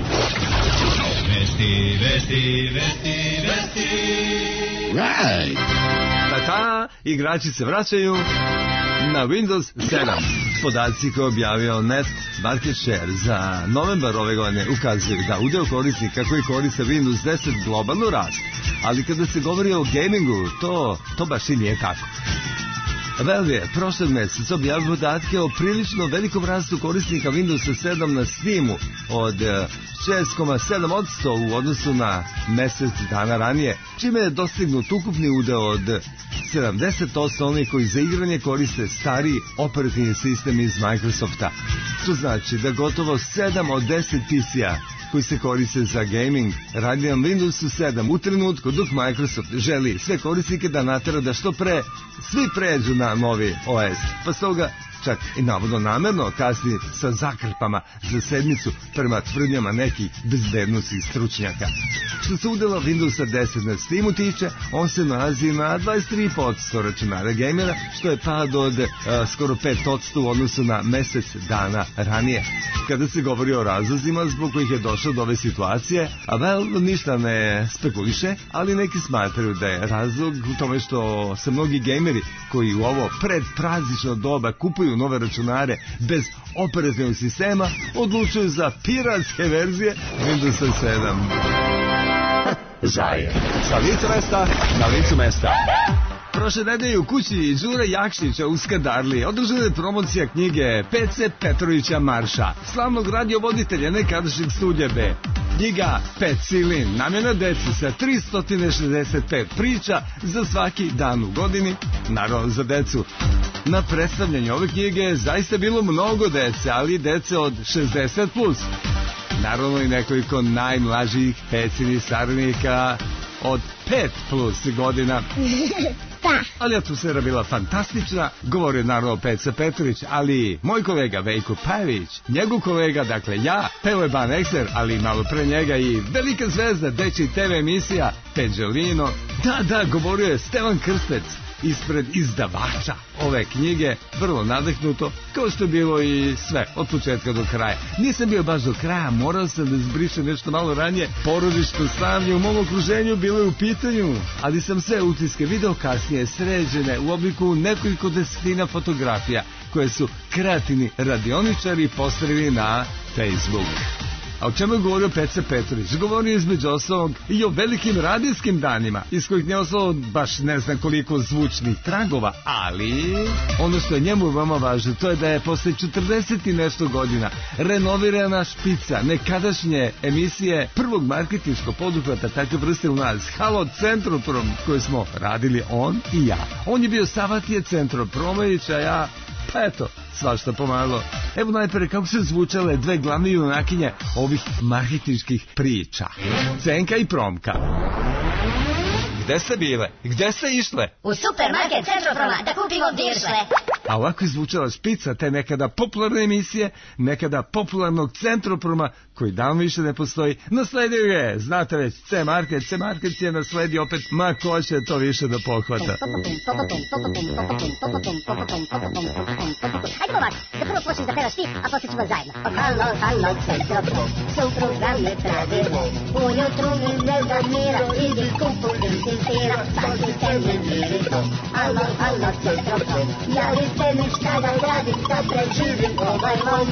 Vesti, vesti, vesti, vesti. Right. Ta-ta, igrači se vraćaju na Windows sedam. Podaci koje je objavio Net Market Share za novembar ove godine ukazuju da udeo korisnika koji koriste Windows deset globalno raste. Ali kada se govori o gamingu, to, to baš i nije tako. Valve je prošlog meseca objavio podatke o prilično velikom rastu korisnika Windowsa sedam na Steamu od šest zarez sedam posto u odnosu na mesec dana ranije, čime je dostignut ukupni udeo od sedamdeset posto onih koji za igranje koriste stariji operativni sistem iz Microsofta. To znači da gotovo sedam od deset P C-a koji se koriste za gaming radi na Windowsu sedam u trenutku dok Microsoft želi sve korisnike da natera da što pre svi pređu na novi O S. Pa stoga čak i navodno namerno kasni sa zakrpama za sedmicu prema tvrdnjama nekih bezbednosnih stručnjaka. Što se udela Windowsa deset na Steamu tiče, on se nalazi na dvadeset tri posto računara gamera, što je pad od uh, skoro pet posto u odnosu na mesec dana ranije. Kada se govori o razlozima zbog kojih je došlo do ove situacije, a Valve ništa ne spekuliše, ali neki smatraju da je razlog u tome što se mnogi gameri koji u ovo predpraznično doba kupuju nove računare bez operativnog sistema odlučuju za piratske verzije Windowsa sedam. Zaje. Sa licu mesta na licu mesta. Prošle nedelje u kući Đure Jakšića u Skadarli održana je promocija knjige Pece Petrovića Marša, slavnog radiovoditelja nekadašnjeg Studija B. Knjiga Pet Silin, namjena deci sa tristo šezdeset pet priča za svaki dan u godini, naravno za decu. Na predstavljanju ove knjige je zaista bilo mnogo dece, ali dece od šezdeset plus. Naravno i nekoliko najmlađih pecinih saradnika od pet plus godina. Šta? Ali atmosfera bila fantastična, govorio naravno Peca Petrović, ali moj kolega Veljko Pajević, njegov kolega, dakle ja, peo je Ban Ekser, ali malo pre njega i velika zvezda dečji te ve emisija Peđolino. Da, da, govorio je Stevan Krstec ispred izdavača ove knjige, vrlo nadahnuto, kao što je bilo i sve, od početka do kraja. Nisam bio baš do kraja, morao sam da zbrišem nešto malo ranije, porodično slavlje u mom okruženju bilo je u pitanju, ali sam sve utiske video kasnije sređene u obliku nekoliko desetina fotografija koje su kreativni radioničari postavili na Facebook. A o čemu je govorio Peca Petrović? Govorio između ostalog i o velikim radijskim danima, iz kojih nije ostalo baš ne znam koliko zvučnih tragova, ali ono što je njemu veoma važno, to je da je posle četrdeset i nešto godina renovirana špica nekadašnje emisije prvog marketinškog poduhvata takve vrste u nas, Halo Centroprom, koju smo radili on i ja. On je bio Savatije Centropromović, a ja, pa eto, svašta pomalo. Evo najpre kako su zvučale dve glavne junakinje ovih marketinških priča. Cenka i Promka. Gde ste bile? Gde ste išle? U supermarket Centroproma da kupimo diršle. A ovako je zvučala špica te nekada popularne emisije, nekada popularnog Centroproma, koji davno više ne postoji. Nasledio je, znate već, C-Market. C-Market je nasledio opet, ma ko će to više da pohvata. Hajde ovako, da prvo počneš da pevaš ti, a posle ćemo zajedno. Halo, halo, Centroprom, su programi pravilo. Ujutru mi ne da mira, idi kupujem ti sira, stavite mi mirito. Halo, halo, Centroprom, javite mi šta da radim, da preživim ovaj mom.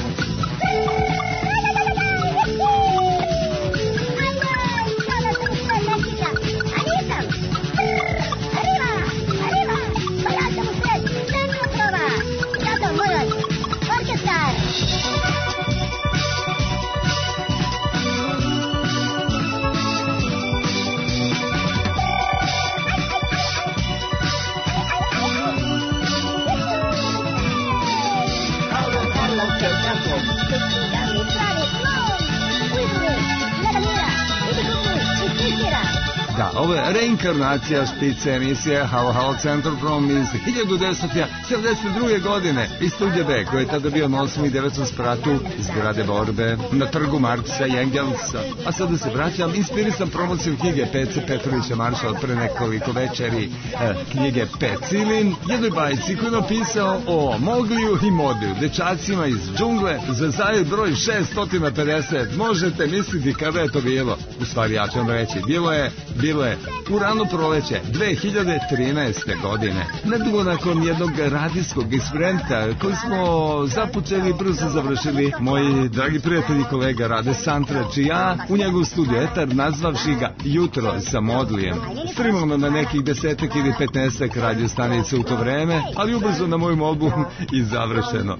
Da, ovo je reinkarnacija špice emisije Halo Halo Centroprom iz hiljadu devetsto sedamdeset druge. godine iz studija B, koji je tada bio na osmom i devetom spratu zgrade Borbe na trgu Marksa i Engelsa. A sada se vraćam, inspirisan promocijom knjige Pece Petrovića Marša od pre nekoliko večeri, eh, knjige Pecilin, jednoj bajci koju je napisao o Mogliju i Modiju, dečacima iz džungle, za zajedno broj šesto pedeset. Možete misliti kada je to bilo. U stvari, ja ću vam reći, bilo je Bilo je u rano proleće dve hiljade trinaeste. godine. Nedugo nakon jednog radijskog eksperimenta koji smo započeli i brzo završili moji dragi prijatelji kolega Rade Santrač i ja u njegov studiju etar, nazvavši ga Jutro sa Modlijem. Streamovano na nekih desetak ili petnaestak radio stanica u to vreme, ali ubrzo na moju molbu i završeno.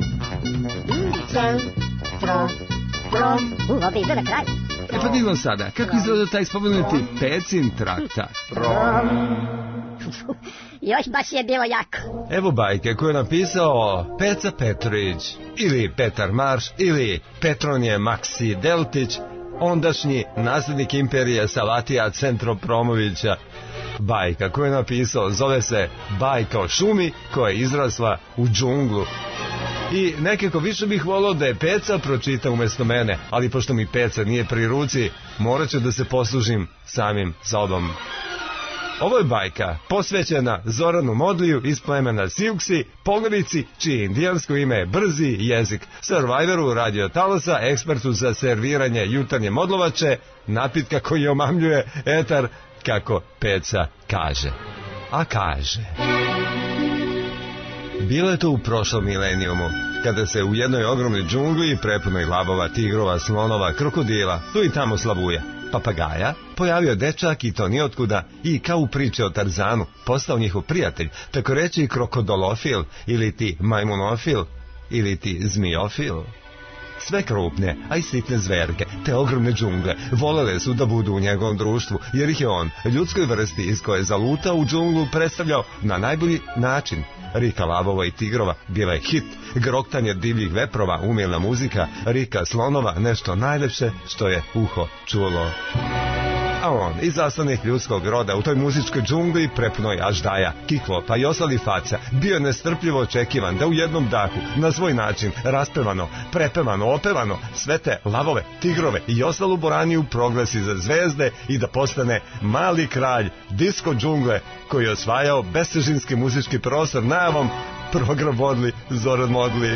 U, ovdje izgleda kraj. E pa vidimo sada, kako izgleda taj spomenuti Pecin traktat? Još baš je bilo jako. Evo bajke koju je napisao Peca Petrović, ili Petar Marš, ili Petronije Maksi Deltić, ondašnji naslednik imperije Savatija Centropromovića. Bajka koju je napisao zove se Bajka o šumi koja je izrasla u džunglu. I nekako više bih volao da je Peca pročita umjesto mene, ali pošto mi Peca nije pri ruci, morat ću da se poslužim samim sobom. Ovo je bajka posvećena Zoranu Modliju iz plemena Siuksi, pogorici, čije indijansko ime je Brzi jezik, survivoru radio talosa, ekspertu za serviranje jutarnje modlovače, napitka koji omamljuje etar, kako Peca kaže. A kaže... Bilo je to u prošlom milenijumu, kada se u jednoj ogromnoj džungli, prepunoj lavova, tigrova, slonova, krokodila, tu i tamo slavuja, papagaja, pojavio dečak i to nijotkuda i kao u priči o Tarzanu postao njihov prijatelj, tako reći krokodolofil, ili ti majmunofil, ili ti zmiofil. Sve krupne, a i sitne zverke, te ogromne džungle, volele su da budu u njegovom društvu, jer ih je on, ljudskoj vrsti iz koje je zalutao u džunglu, predstavljao na najbolji način. Rika lavova i tigrova bila je hit, groktanje divljih veprova, umilna muzika, rika slonova, nešto najlepše što je uho čulo. A on, izaslanih ljudskog roda u toj muzičkoj džungli prepnoj Aždaja, Kiklopa i ostalih faca, bio je nestrpljivo očekivan da u jednom dahu, na svoj način, raspevano, prepevano, opevano, sve te lavove, tigrove i ostalu boraniju proglasi za zvezde i da postane mali kralj disko džungle koji je osvajao bestežinski muzički prostor najavom program vodili Zoran Modli.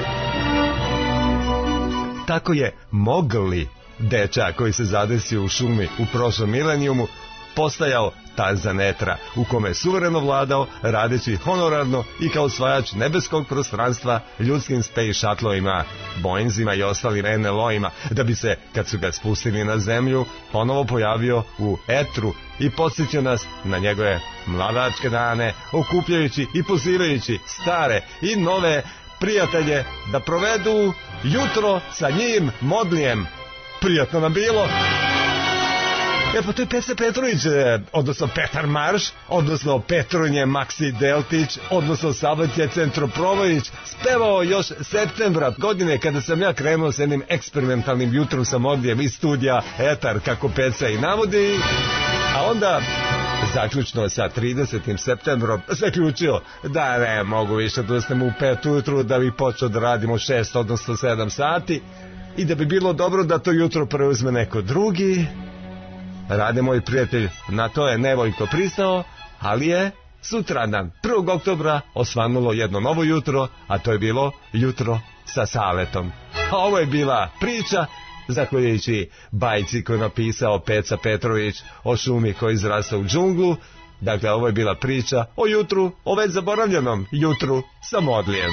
Tako je Mogli, dečak koji se zadesio u šumi u prošlom milenijumu, postajao Tarzan Etra, u kome je suvereno vladao, radeći honorarno i kao osvajač nebeskog prostranstva ljudskim space shuttle-ovima, Boeingzima i ostalim en el o-ima, da bi se, kad su ga spustili na zemlju, ponovo pojavio u etru i podsjetio nas na njegove mladačke dane, okupljajući i pozivajući stare i nove prijatelje da provedu jutro sa njim, Modlijem. Prijatno nam bilo. E pa to je Peca Petrović, odnosno Petar Marš, odnosno Petronje Maksi Deltić, odnosno Sabatija Centroprovojić, spevao još septembra godine kada sam ja krenuo s jednim eksperimentalnim jutrom sa Modlijem iz studija Etar, kako Peca i navodi, a onda zaključno sa tridesetim septembrom zaključio da ne mogu više da ustanem u pet ujutru, da bi počeo da radimo u šest, odnosno sedam sati i da bi bilo dobro da to jutro preuzme neko drugi. Rade moj prijatelj, na to je Nevojko pristao, ali je sutradan, prvog oktobra, osvanulo jedno novo jutro, a to je bilo jutro sa Saletom. A ovo je bila priča, zahvaljujući bajci koju napisao Peca Petrović o šumi koji izrasta u džunglu. Dakle, ovo je bila priča o jutru, o već zaboravljenom jutru sa Modlijem.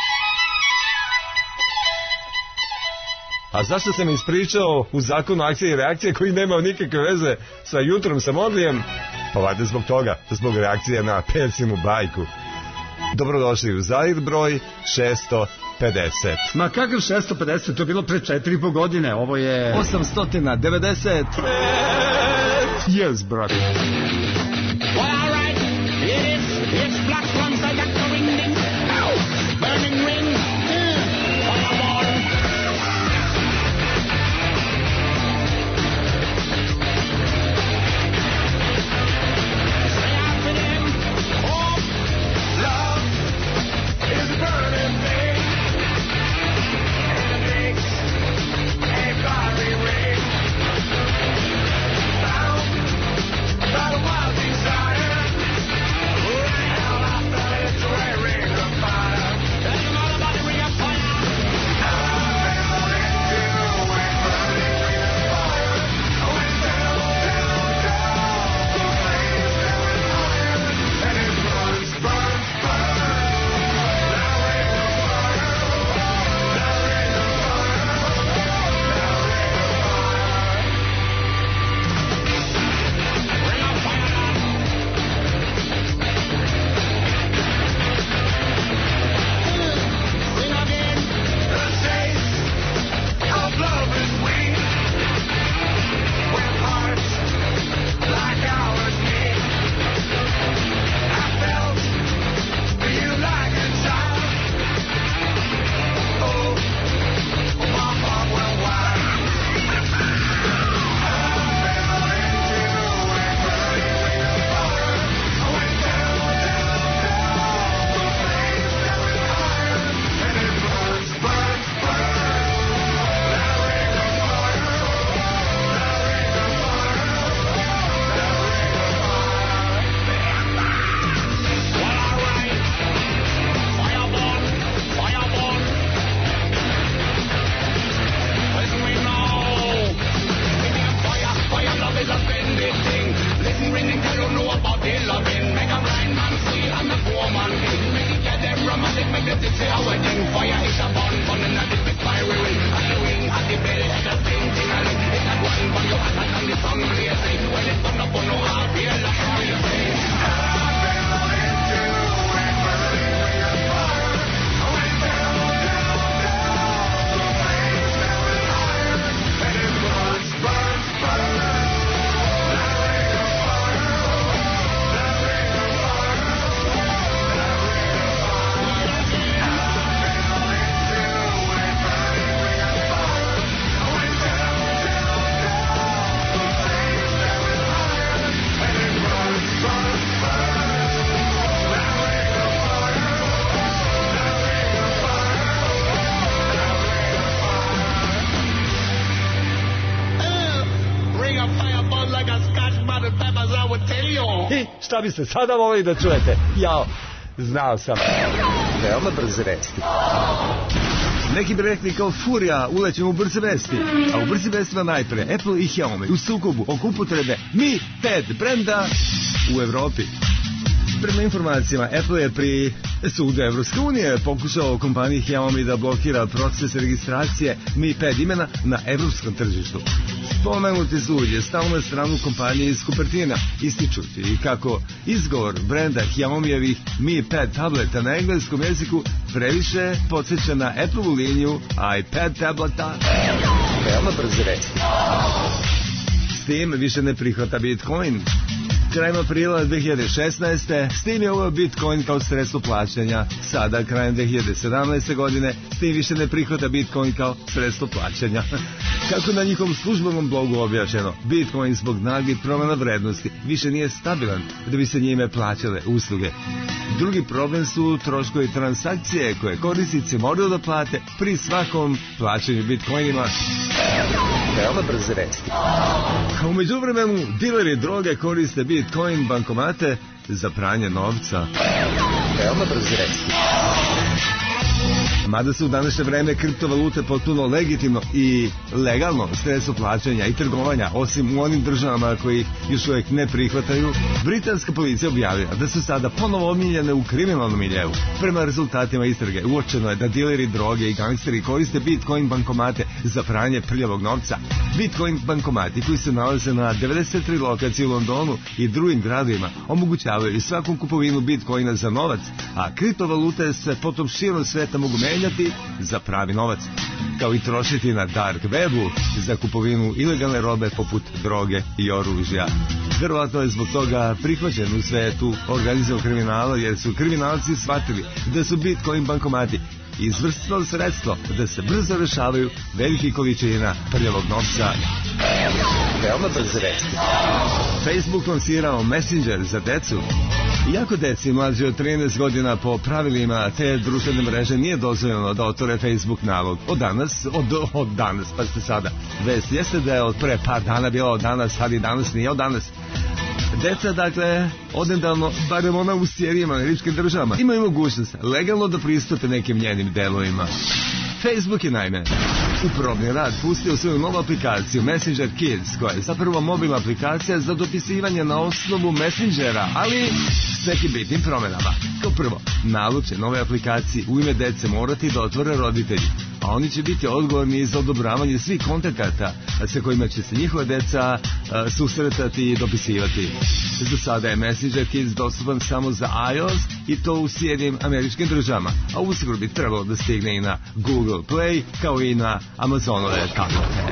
A zašto sam ispričao u zakonu akcije i reakcije koji nemao nikakve veze sa jutrom sa Modlijem? Pa valjda zbog toga, zbog reakcije na Pecinu bajku. Dobrodošli u Zair broj šesto pedeset. Ma kakav šesto pedeset, to je bilo pre četiri i po godine, ovo je osamsto devedeset. Yes, brate. like a scotch bonnet peppers, I would tell you. I šta biste sada volili da čujete? Jao, znao sam. Veoma brze vesti. Neki bi rekli kao furija, ulećemo u brze vesti. A u brzi vestima najpre Apple i Xiaomi u sukobu oko upotrebe Mi pet brenda u Evropi. Prema informacijama, Apple je pri sudu Evropske unije pokušao kompaniji Xiaomi da blokira proces registracije Mi pet imena na evropskom tržištu. Spomenuti sud je stao na stranu kompanije iz Cupertina, ističući i kako izgovor brenda Xiaomi-evih Mi pet tableta na engleskom jeziku previše podsjeća na Apple-u liniju iPad tableta. Veoma brze vesti. Steam više ne prihvata Bitcoin. Krajem aprila dve hiljade šesnaeste. Steam je uveo Bitcoin kao sredstvo plaćanja. Sada, krajem dve hiljade sedamnaeste. godine, Steam više ne prihvata Bitcoin kao sredstvo plaćanja. Kako na njihovom službenom blogu objašnjeno, Bitcoin zbog naglih promjena vrednosti više nije stabilan da bi se njime plaćale usluge. Drugi problem su troškovi transakcije koje korisnici moraju da plate pri svakom plaćanju Bitcoinima. Veoma brze vesti. U međuvremenu, dileri droge koriste Bitcoin bankomate za pranje novca. Veoma brze vesti. Mada su u današnje vreme kriptovalute potpuno legitimno i legalno sredstvo plaćanja i trgovanja, osim u onim državama koji još uvijek ne prihvataju, britanska policija objavila da su sada ponovo omiljene u kriminalnom miljeu. Prema rezultatima istrage uočeno je da dileri droge i gangsteri koriste Bitcoin bankomate za pranje prljavog novca. Bitcoin bankomati koji se nalaze na devedeset tri lokacije u Londonu i drugim gradovima omogućavaju i svakom kupovinu Bitcoina za novac, a kriptovalute se potom širom sveta mogu menjati za pravi novac, kao i trošiti na dark webu za kupovinu ilegalne robe poput droge i oružja. Verovatno je zbog toga prihvaćen u svetu organizovanog kriminala, jer su kriminalci shvatili da su Bitcoin bankomati izvrsno sredstvo da se brzo rešavaju velikih količina prljavog novca. Veoma brze vesti. Facebook lansirao Messenger za decu. Iako deci mlađi od trinaest godina po pravilima te društvene mreže nije dozvoljeno da otvore Facebook nalog. Od danas, od, od danas, pa ste sada. Vest jeste da je od pre par dana bilo od danas, ali danas nije od danas. Deca, dakle, odnedavno, barem ona u Sjedinjenim Američkim Državama, imaju mogućnost legalno da pristupe nekim njenim delovima. Facebook je naime u probni rad pustio svoju novu aplikaciju Messenger Kids, koja je zapravo mobilna aplikacija za dopisivanje na osnovu Messengera, ali s nekim bitnim promjenama. Kao prvo, nalog će nove aplikacije u ime dece morati da otvore roditelji, a oni će biti odgovorni za odobravanje svih kontakata sa kojima će se njihova deca uh, susretati i dopisivati. Za sada je Messenger Kids dostupan samo za iOS i to u Sjedinjenim Američkim Državama, a uskoro bi trebalo da stigne i na Google Play kao i na Amazonove tablete.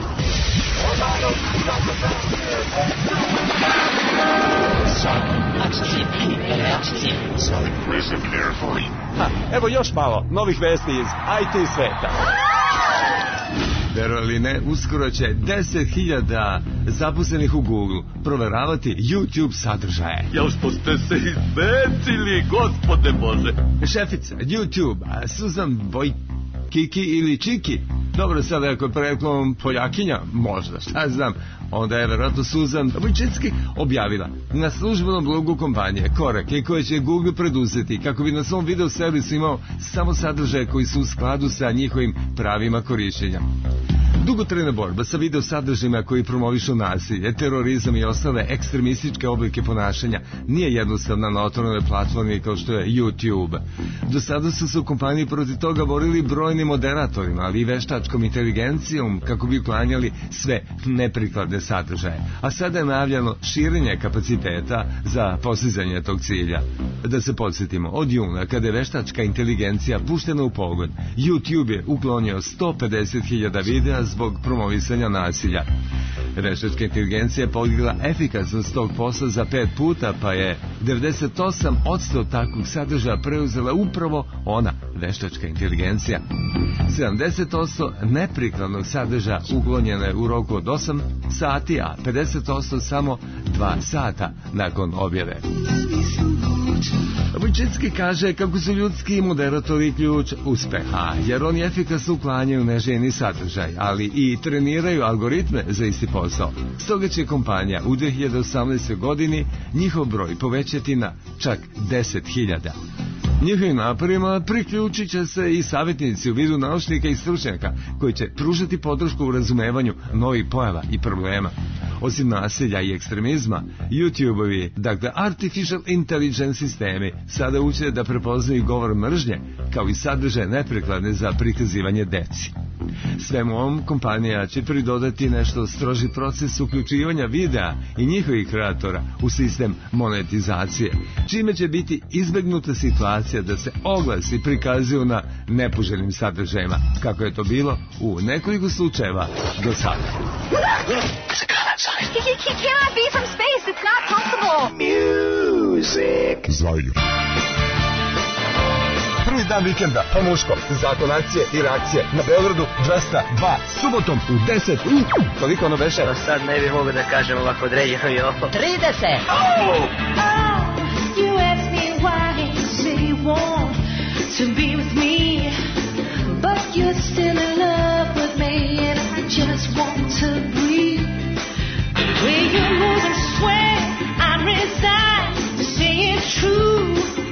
Ha, evo još malo novih vesti iz I T sveta. Verovali ne, uskoro će deset hiljada zaposlenih u Google proveravati YouTube sadržaje. Ja što ste se izbecili, gospode Bože. Šefica YouTube, Susan Vojkiki ili Čiki. Dobro, sada ako je preklom Poljakinja, možda, šta znam, onda je verovatno Susan Vojčicki objavila na službenom blogu kompanije korake koje će Google preduzeti kako bi na svom video servisu imao samo sadržaje koji su u skladu sa njihovim pravima korišćenja. Dugotrajna borba sa video sadržajima koji promovišu nasilje, terorizam i ostale ekstremističke oblike ponašanja nije jednostavna na otvorenoj platformi kao što je YouTube. Do sada su se u kompaniji protiv toga borili brojnim moderatorima, ali i veštačkom inteligencijom kako bi uklanjali sve neprikladne sadržaje. A sada je najavljeno širenje kapaciteta za postizanje tog cilja. Da se podsjetimo, od juna kada je veštačka inteligencija puštena u pogon, YouTube je uklonio sto pedeset hiljada videa zbog promovisanja nasilja. Veštačka inteligencija je podigla efikasnost tog posla za pet puta, pa je devedeset osam posto takvog sadržaja preuzela upravo ona, veštačka inteligencija. sedamdeset posto neprikladnog sadržaja uklonjeno je u roku od osam sati, a pedeset posto samo dva sata nakon objave. Četski kaže kako su ljudski moderatori ključ uspeha, jer oni efikasno uklanjaju neželjeni sadržaj, ali i treniraju algoritme za isti posao. Stoga će kompanija u dve hiljade osamnaestoj. godini njihov broj povećati na čak deset hiljada. Njihovim naporima priključit će se i savjetnici u vidu naučnika i stručnjaka koji će pružati podršku u razumevanju novih pojava i problema. Osim nasilja i ekstremizma, YouTube-ovi, dakle Artificial Intelligence sistemi, sada uče da prepoznaju govor mržnje, kao i sadržaje neprikladne za prikazivanje deci. Svemu ovom kompanija će pridodati nešto stroži proces uključivanja videa i njihovih kreatora u sistem monetizacije, čime će biti izbegnuta situacija da se oglasi prikazuju na nepoželjnim sadržajima, kako je to bilo u nekoliko slučajeva do sada. He, he cannot be from space. It's not possible. Music. Zaire. Prvi dan vikenda, pa muško, zakon akcije i reakcije na Beogradu dvesta dva, subotom u deset. Koliko ono beše? Pa sad ne bih mogu da kažem ovako određeno i ovo. trideset. Oh, you ask me why you say you want to be with me, but you're still in love with me, and I just want to breathe. The way you move and sway, I'm resigned to say it's true.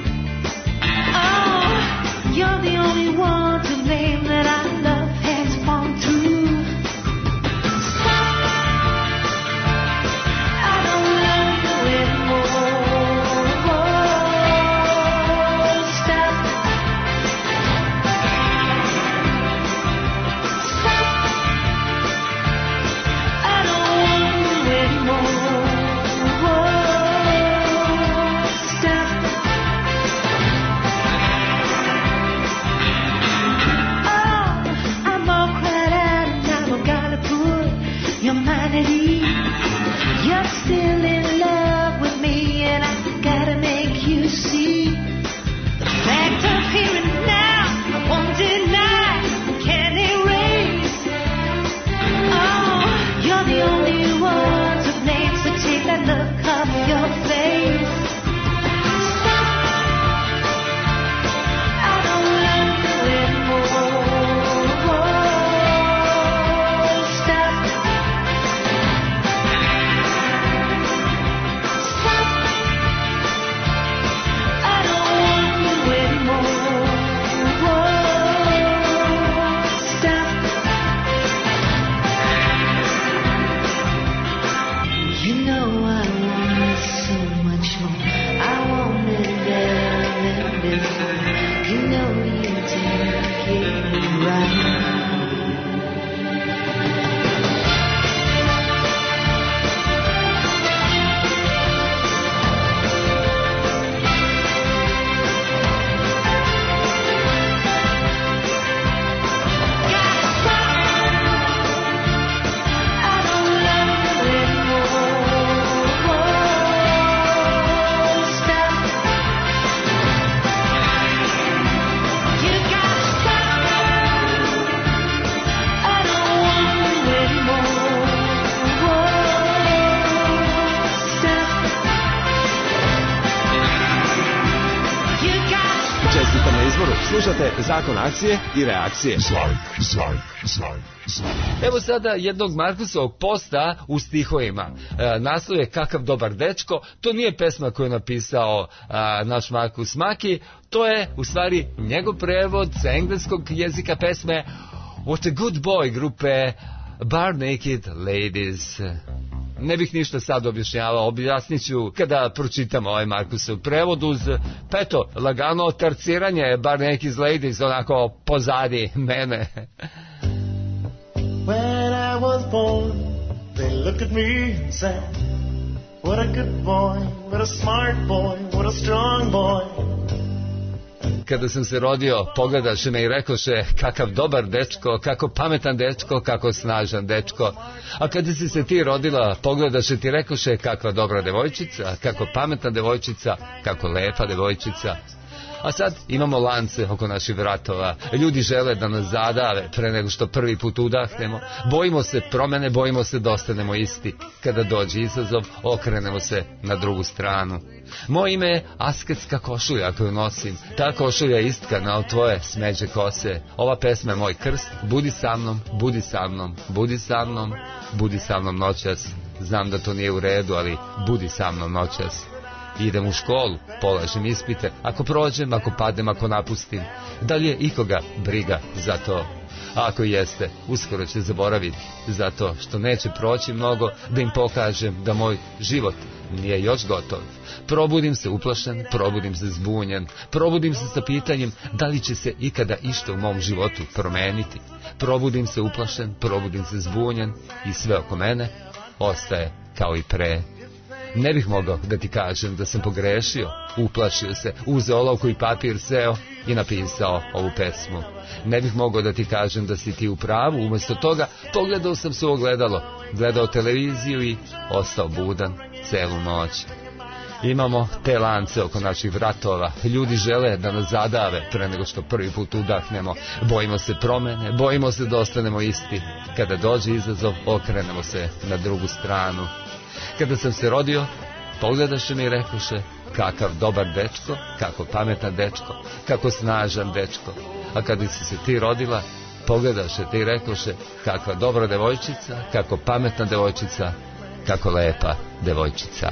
Oh, you're the only one to blame that our love has fallen through. Stop, I don't love you anymore. Stop, stop, I don't want you anymore. Stop. Your mind at ease. You're still in love with me, and I gotta make you see the fact of here and now. I won't deny, can't erase. Oh, you're the only one to blame, so take that look off your face. Stop, I don't love you anymore. Slušate zakon akcije i reakcije. Zaire, Zaire, Zaire, Zaire. Evo sada jednog Markusovog posta u stihovima. E, naslov je Kakav dobar dečko. To nije pesma koju je napisao a, naš Markus Maki. To je u stvari njegov prevod sa engleskog jezika pesme What a Good Boy grupe Bar Naked Ladies. Ne bih ništa sad objašnjavao, objasnit ću kada pročitam ovaj Markusov prevod uz, pa eto, lagano terciranje Bar Naked Ladies onako pozadi mene. When I was born, they looked at me and said, what a good boy, what a smart boy, what a strong boy. Kada sam se rodio, pogledaše me i rekoše kakav dobar dečko, kako pametan dečko, kako snažan dečko. A kada si se ti rodila, pogledaše ti rekoše kakva dobra devojčica, kako pametna devojčica, kako lepa devojčica. A sad imamo lance oko naših vratova. Ljudi žele da nas zadave pre nego što prvi put udahnemo. Bojimo se promene, bojimo se da ostanemo isti. Kada dođe izazov, okrenemo se na drugu stranu. Moje ime je asketska košulja koju nosim. Ta košulja je istkana od tvoje smeđe kose. Ova pesma je moj krst. Budi sa mnom, budi sa mnom, budi sa mnom, budi sa mnom noćas. Znam da to nije u redu, ali budi sa mnom noćas. Idem u školu, polažem ispite, ako prođem, ako padem, ako napustim. Da li je ikoga briga za to? A ako jeste, uskoro će zaboraviti, zato što neće proći mnogo da im pokažem da moj život nije još gotov. Probudim se uplašen, probudim se zbunjen, probudim se sa pitanjem da li će se ikada išta u mom životu promeniti. Probudim se uplašen, probudim se zbunjen i sve oko mene ostaje kao i pre. Ne bih mogao da ti kažem da sam pogrešio, uplašio se, uzeo olovku i papir, seo i napisao ovu pesmu. Ne bih mogao da ti kažem da si ti u pravu, umjesto toga pogledao sam se u ogledalo, gledao televiziju i ostao budan celu noć. Imamo te lance oko naših vratova, ljudi žele da nas zadave pre nego što prvi put udahnemo, bojimo se promene, bojimo se da ostanemo isti. Kada dođe izazov, okrenemo se na drugu stranu. Kada sam se rodio, pogledaše mi i rekoše, kakav dobar dečko, kako pametan dečko, kako snažan dečko. A kada si se ti rodila, pogledaše te i rekoše, kakva dobra devojčica, kako pametna devojčica, kako lepa devojčica.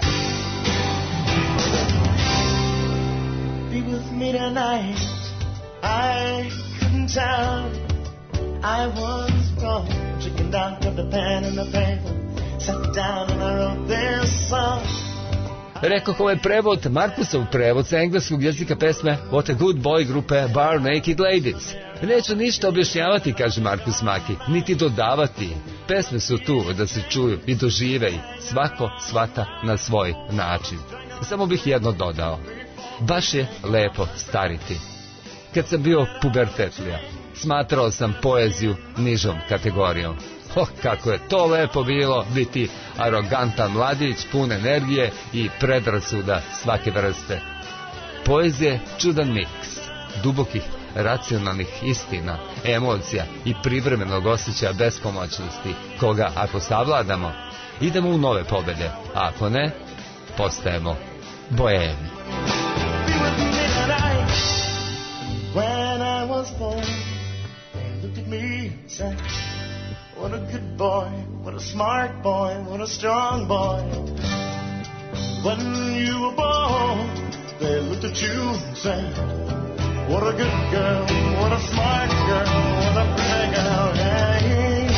Be with me tonight, I couldn't tell, I was wrong, chickened out of the pen and the paper, sat down and I wrote this song. Rekao, ovo je prevod, Markusov prevod sa engleskog jezika pesme What a Good Boy grupe Bar Naked Ladies. Neću ništa objašnjavati, kaže Markus Maki, niti dodavati. Pesme su tu da se čuju i dožive i svako shvata na svoj način. Samo bih jedno dodao. Baš je lepo stariti. Kad sam bio pubertetlija, smatrao sam poeziju nižom kategorijom. Oh, kako je to lepo bilo biti arogantan mladić, pun energije i predrasuda svake vrste. Poezija je čudan miks dubokih racionalnih istina, emocija i privremenog osjećaja bespomoćnosti, koga ako savladamo, idemo u nove pobede, a ako ne, postajemo boemi. When I was born, they looked at me and said, what a good boy, what a smart boy, what a strong boy. When you were born, they looked at you and said, what a good girl, what a smart girl, what a pretty girl, yeah, yeah.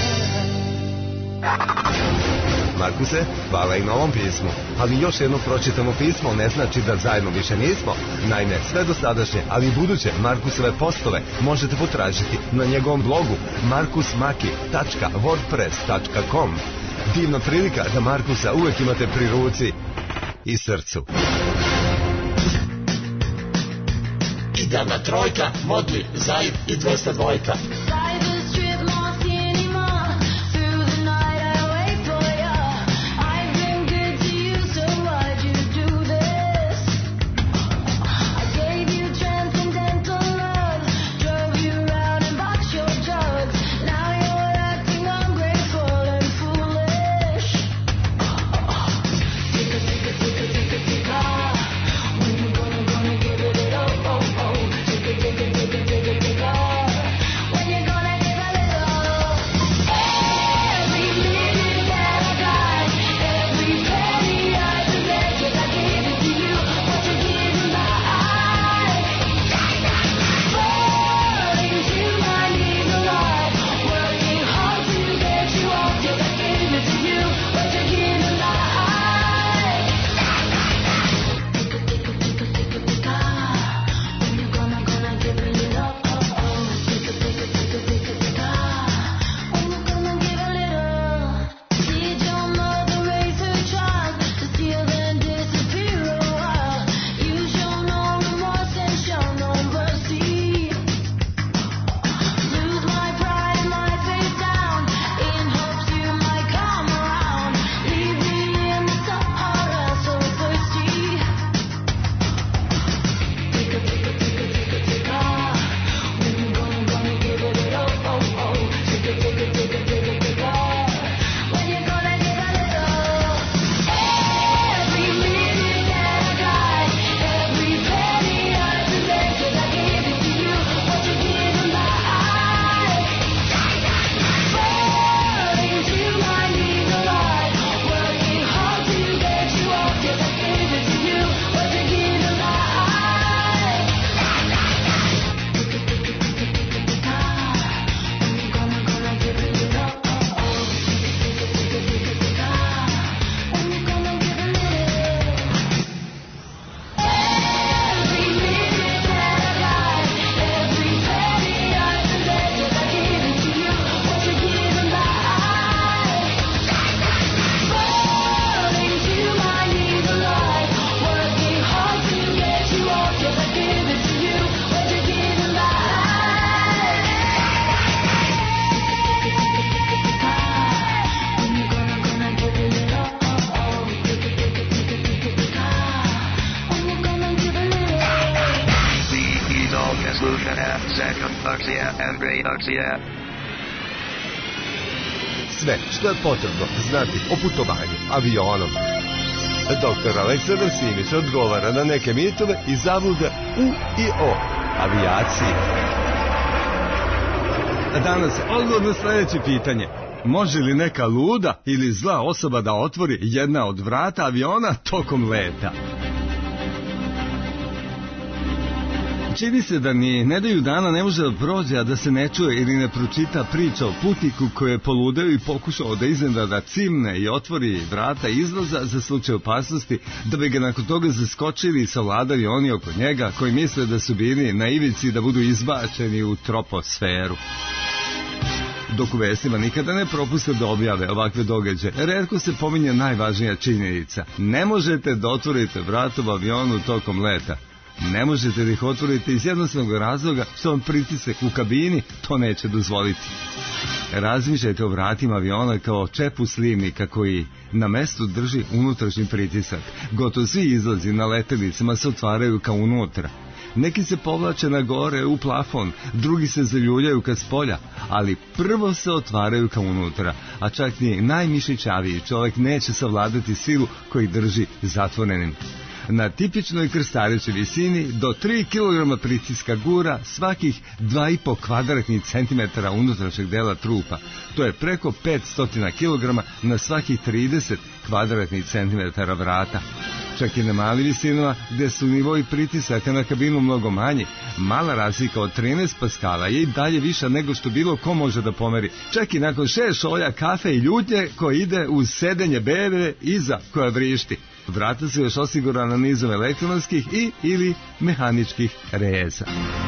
Markuse, hvala i na ovom pismu, ali još jedno pročitamo pismo ne znači da zajedno više nismo. Naime, sve dosadašnje, ali i buduće Markusove postove možete potražiti na njegovom blogu markus maki tačka wordpress tačka com. Divna prilika da Markusa uvek imate pri ruci i srcu. Idealna trojka, Modli, Zaid i dvesta dvojka. When you Andreja. Sve što je potrebno znati o putovanju avionom. Doktor Aleksandar Simić odgovara na neke mitove i zablude u i o avijaciji. Danas odgovor na sljedeće pitanje. Može li neka luda ili zla osoba da otvori jedna od vrata aviona tokom leta? Čini se da ni nedelju dana ne može da prođe, a da se ne čuje ili ne pročita priča o putniku koji je poludeo i pokušao da iznenada cimne i otvori vrata izlaza za slučaj opasnosti, da bi ga nakon toga zaskočili i savladali oni oko njega koji misle da su bili na ivici da budu izbačeni u troposferu. Dok u vestima nikada ne propuste da objave ovakve događaje, retko se pominje najvažnija činjenica. Ne možete da otvorite vrata u avionu tokom leta. Ne možete da ih otvorite iz jednostavnog razloga što vam pritisak u kabini to neće dozvoliti. Razmišljajte o vratima aviona kao čepu slivnika koji na mestu drži unutrašnji pritisak. Gotovo svi izlazi na letjelicama se otvaraju kao unutra. Neki se povlače na gore u plafon, drugi se zaljuljaju ka spolja, ali prvo se otvaraju ka unutra, a čak ni najmišićaviji čovjek neće savladati silu koji drži zatvorenim. Na tipičnoj krstarećoj visini do tri kilograma pritiska gura svakih dva i po kvadratnih centimetara unutrašnjeg dela trupa. To je preko petsto kilograma na svakih trideset kvadratnih centimetara vrata. Čak i na mali visinama, gde su nivoji pritisaka na kabinu mnogo manji, mala razlika od trinaest paskala je i dalje viša nego što bilo ko može da pomeri. Čak i nakon šest šolja kafe i ljutnje koje ide uz sedenje bebe iza koja vrišti. Vrata su još osigurana nizom elektronskih i ili mehaničkih reza.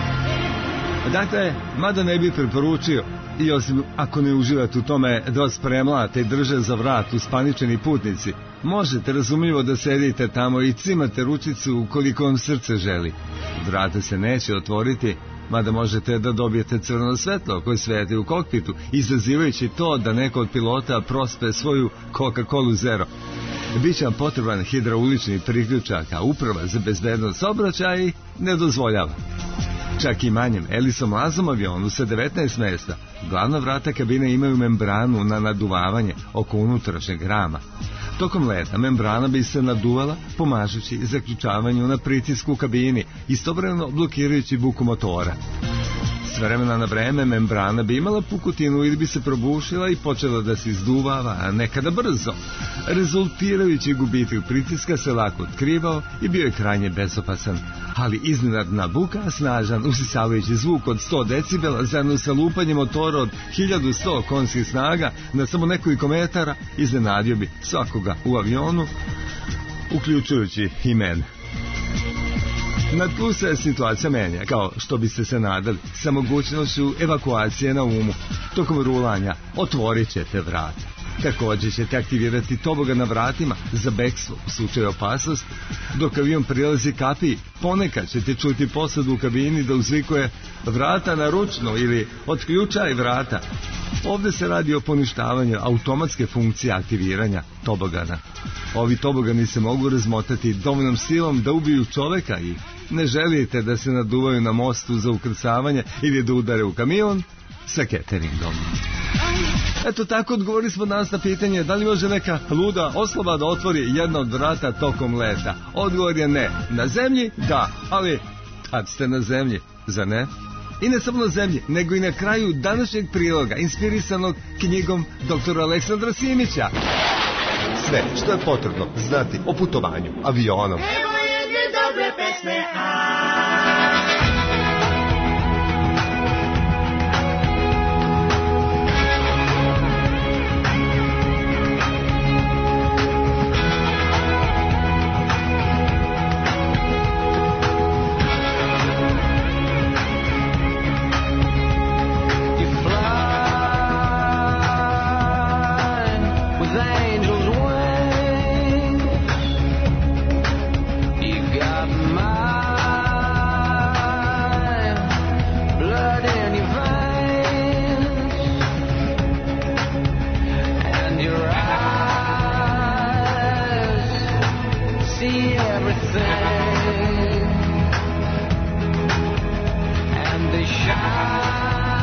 Dakle, mada ne bih preporučio, i osim ako ne uživate u tome da vas premlate i drže za vrat uspaničeni putnici, možete razumljivo da sedite tamo i cimate ručicu ukoliko vam srce želi. Vrata se neće otvoriti, mada možete da dobijete crveno svetlo koje sveti u kokpitu, izazivajući to da neko od pilota prospe svoju Coca-Cola Zero. Biće vam potreban hidraulični priključak, a uprava za bezbednost saobraćaja ne dozvoljava. Čak i manjem Ellisom Lazom avionu sa devetnaest mesta, glavna vrata kabine imaju membranu na naduvavanje oko unutrašnjeg rama. Tokom leta membrana bi se naduvala, pomažući zaključavanju na pritisku u kabini, istovremeno blokirajući buku motora. S vremena na vreme membrana bi imala pukotinu ili bi se probušila i počela da se izduvava, a nekada brzo. Rezultirajući gubitak pritiska se lako otkrivao i bio je krajnje bezopasan. Ali iznenadna buka, snažan, usisavajući zvuk od sto decibela, zajedno sa lupanjem motora od hiljadu sto konjskih snaga na samo nekoliko metara, iznenadio bi svakoga u avionu, uključujući i mene. Na tlu se situacija menja, kao što biste se nadali, sa mogućnošću evakuacije na umu. Tokom rulanja otvorit ćete vrata. Također ćete aktivirati toboga na vratima za bekstvo u slučaju opasnosti. Dok avion prilazi kapiji, ponekad ćete čuti posadu u kabini da uzvikuje vrata na ručno ili otključaj vrata. Ovdje se radi o poništavanju automatske funkcije aktiviranja tobogana. Ovi tobogani se mogu razmotati dovoljnom silom da ubiju čoveka i ne želite da se naduvaju na mostu za ukrcavanje ili da udare u kamion sa cateringom. Eto tako odgovorili smo danas na pitanje da li može neka luda osoba da otvori jedno od vrata tokom leta. Odgovor je ne. Na zemlji da, ali kad ste na zemlji, za ne? I ne samo na zemlji, nego i na kraju današnjeg priloga, inspirisanog knjigom doktora Aleksandra Simića. Sve što je potrebno znati o putovanju avionom. Evo jedne dobre pesme, and they shine.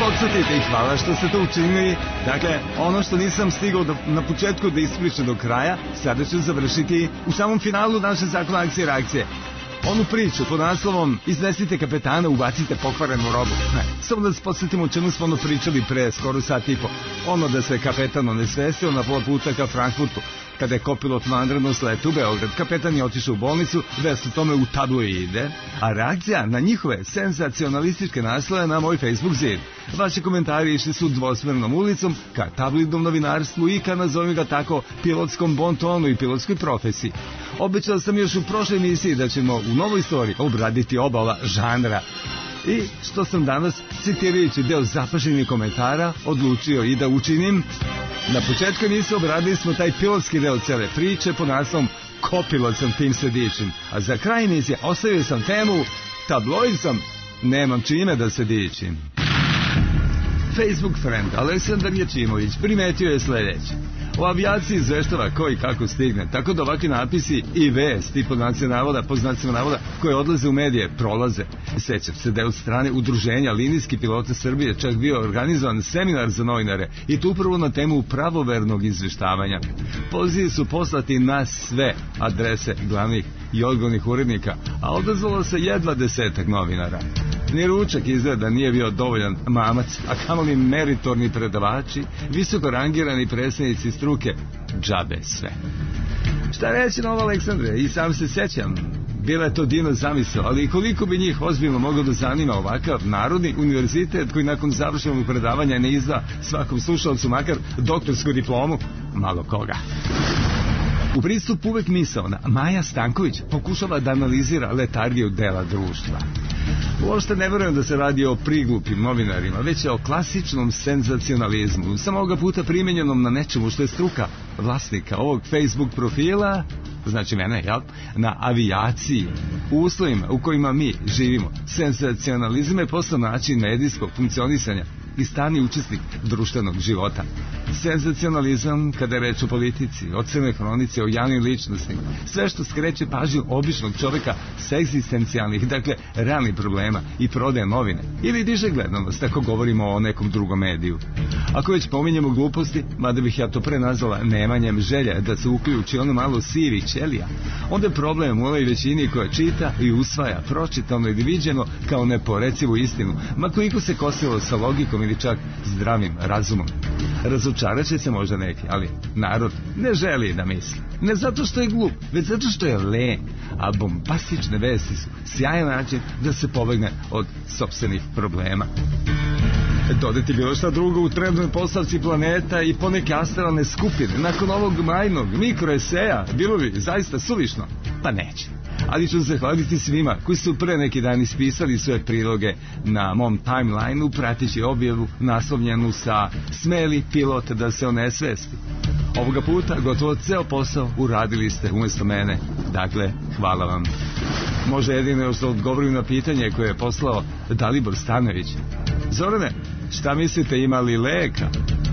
podsjetite i hvala što ste to učinili. Dakle, ono što nisam stigao do, na početku da ispričam do kraja, sada ću završiti u samom finalu naše zakona akcije i reakcije. Onu priču pod naslovom Iznesite kapetana, ubacite pokvarenu robu. Ne, samo da se podsjetimo o čemu smo ono pričali pre skoro sat i po. Ono da se kapetan onesvestio na pola puta ka Frankfurtu. Kada je kopilot vanredno slete u Beograd, kapetan je otišao u bolnicu, vest o tome u tabloide, a reakcija na njihove senzacionalističke naslove na moj Facebook zid. Vaši komentari išli su dvosmernom ulicom ka tabloidnom novinarstvu i ka, nazovim ga tako, pilotskom bontonu i pilotskoj profesiji. Obećao sam još u prošloj emisiji da ćemo u novoj istoriji obraditi oba ova žanra. I što sam danas, citirajući deo zapaženih komentara, odlučio i da učinim. Na početku emisije obradili smo taj pilotski deo cele priče pod naslovom Kopilot sam, tim se dičim. A za kraj emisije ostavio sam temu Tabloid sam, nemam čime da se dičim. Facebook friend Aleksandar Jačimović primetio je sledeće. U avijaciji izveštava ko i kako stigne, tako da ovakvi napisi i vesti pod znacima navoda, pod znacima navoda koje odlaze u medije prolaze. Sećam se da je od strane udruženja linijski pilota Srbije čak bio organizovan seminar za novinare i to upravo na temu pravovernog izveštavanja. Pozivi su poslati na sve adrese glavnih i odgovornih urednika, a odazvalo se jedva desetak novinara. Ni ručak izgleda nije bio dovoljan mamac, a kamoli meritorni predavači, visoko rangirani predstavnici struke, džabe sve. Šta reći na ovo, Aleksandre? I sam se sećam, bila je to divna zamisao, ali koliko bi njih ozbiljno moglo da zanima ovakav narodni univerzitet koji nakon završenog predavanja ne izda svakom slušalcu makar doktorsku diplomu? Malo koga. U pristupu uvek misaona, Maja Stanković pokušava da analizira letargiju dela društva. Uopšte ne verujem da se radi o priglupim novinarima, već o klasičnom senzacionalizmu, samo ovoga puta primenjenom na nečemu što je struka vlasnika ovog Facebook profila, znači mene, jel, na avijaciji. U uslovima u kojima mi živimo, senzacionalizam je postao način medijskog funkcionisanja i stani učesnik društvenog života. Senzacionalizam, kada je reč o politici, o crnoj hronici, o javnim ličnostima, sve što skreće pažnju običnog čoveka sa egzistencijalnih, dakle, realnih problema i prodaje novine, ili diže gledanost, ako govorimo o nekom drugom mediju. Ako već pominjemo gluposti, mada bih ja to pre nazvala nemanjem želje da se uključi ono malo sivih ćelija, onda je problem u ovoj većini koja čita i usvaja pročitano ili viđeno kao neporecivu istinu, ma koliko se kosilo sa logikom ili čak zdravim razumom. Razočarat će se možda neki, ali narod ne želi da misli. Ne zato što je glup, već zato što je len, a bombastične vesti su sjajan način da se pobegne od sopstvenih problema. Dodati bilo šta drugo u trenutnoj postavci planeta i poneke astralne skupine nakon ovog majnog mikroeseja bilo bi zaista suvišno? Pa neće. Ali ću zahvaliti svima koji su pre neki dan ispisali svoje priloge na mom timelineu pratići objavu naslovljenu sa smeli pilot da se onesvesti. Ovoga puta gotovo ceo posao uradili ste umjesto mene, dakle hvala vam. Može jedino još da odgovorim na pitanje koje je poslao Dalibor Stanović. Zorane, šta mislite, ima li leka?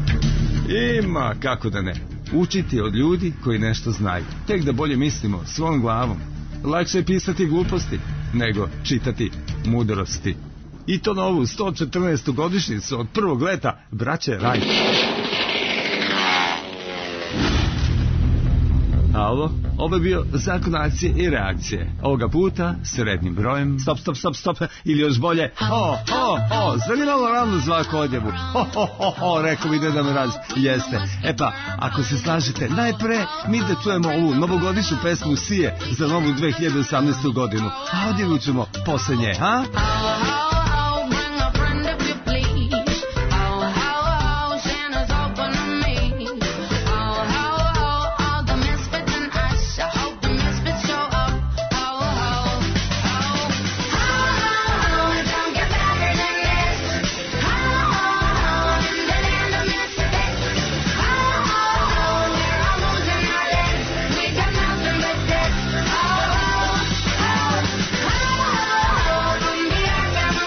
Ima, kako da ne. Učiti od ljudi koji nešto znaju. Tek da bolje mislimo svom glavom. Lakše je pisati gluposti nego čitati mudrosti. I to na ovu sto četrnaestu godišnjicu od prvog leta braće Raj. A ovo? Ovo je bio zakon akcije i reakcije. Ovoga puta srednjim brojem. Stop, stop, stop, stop. Ili još bolje. O, o, o, zanimalo ravno zvako odjevu. Ho, ho, ho, ho, rekao mi da me raz. Jeste. E pa, ako se slažete, najpre mi da čujemo ovu novogodišnju pesmu Sije za novu dve hiljade osamnaestu godinu. A odjevu ćemo posle nje, ha? Oh,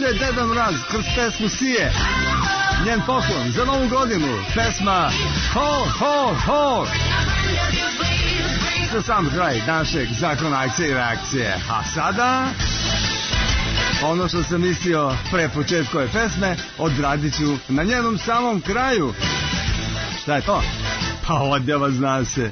je Deda Mraz kroz pesmu Sije. Njen poklon za novu godinu, pesma Ho, ho, ho. Za sam kraj našeg zakona akcije i reakcije. A sada, ono što sam mislio pre početka ove pesme, odradit ću na njenom samom kraju. Šta je to? Pa odjava zna se.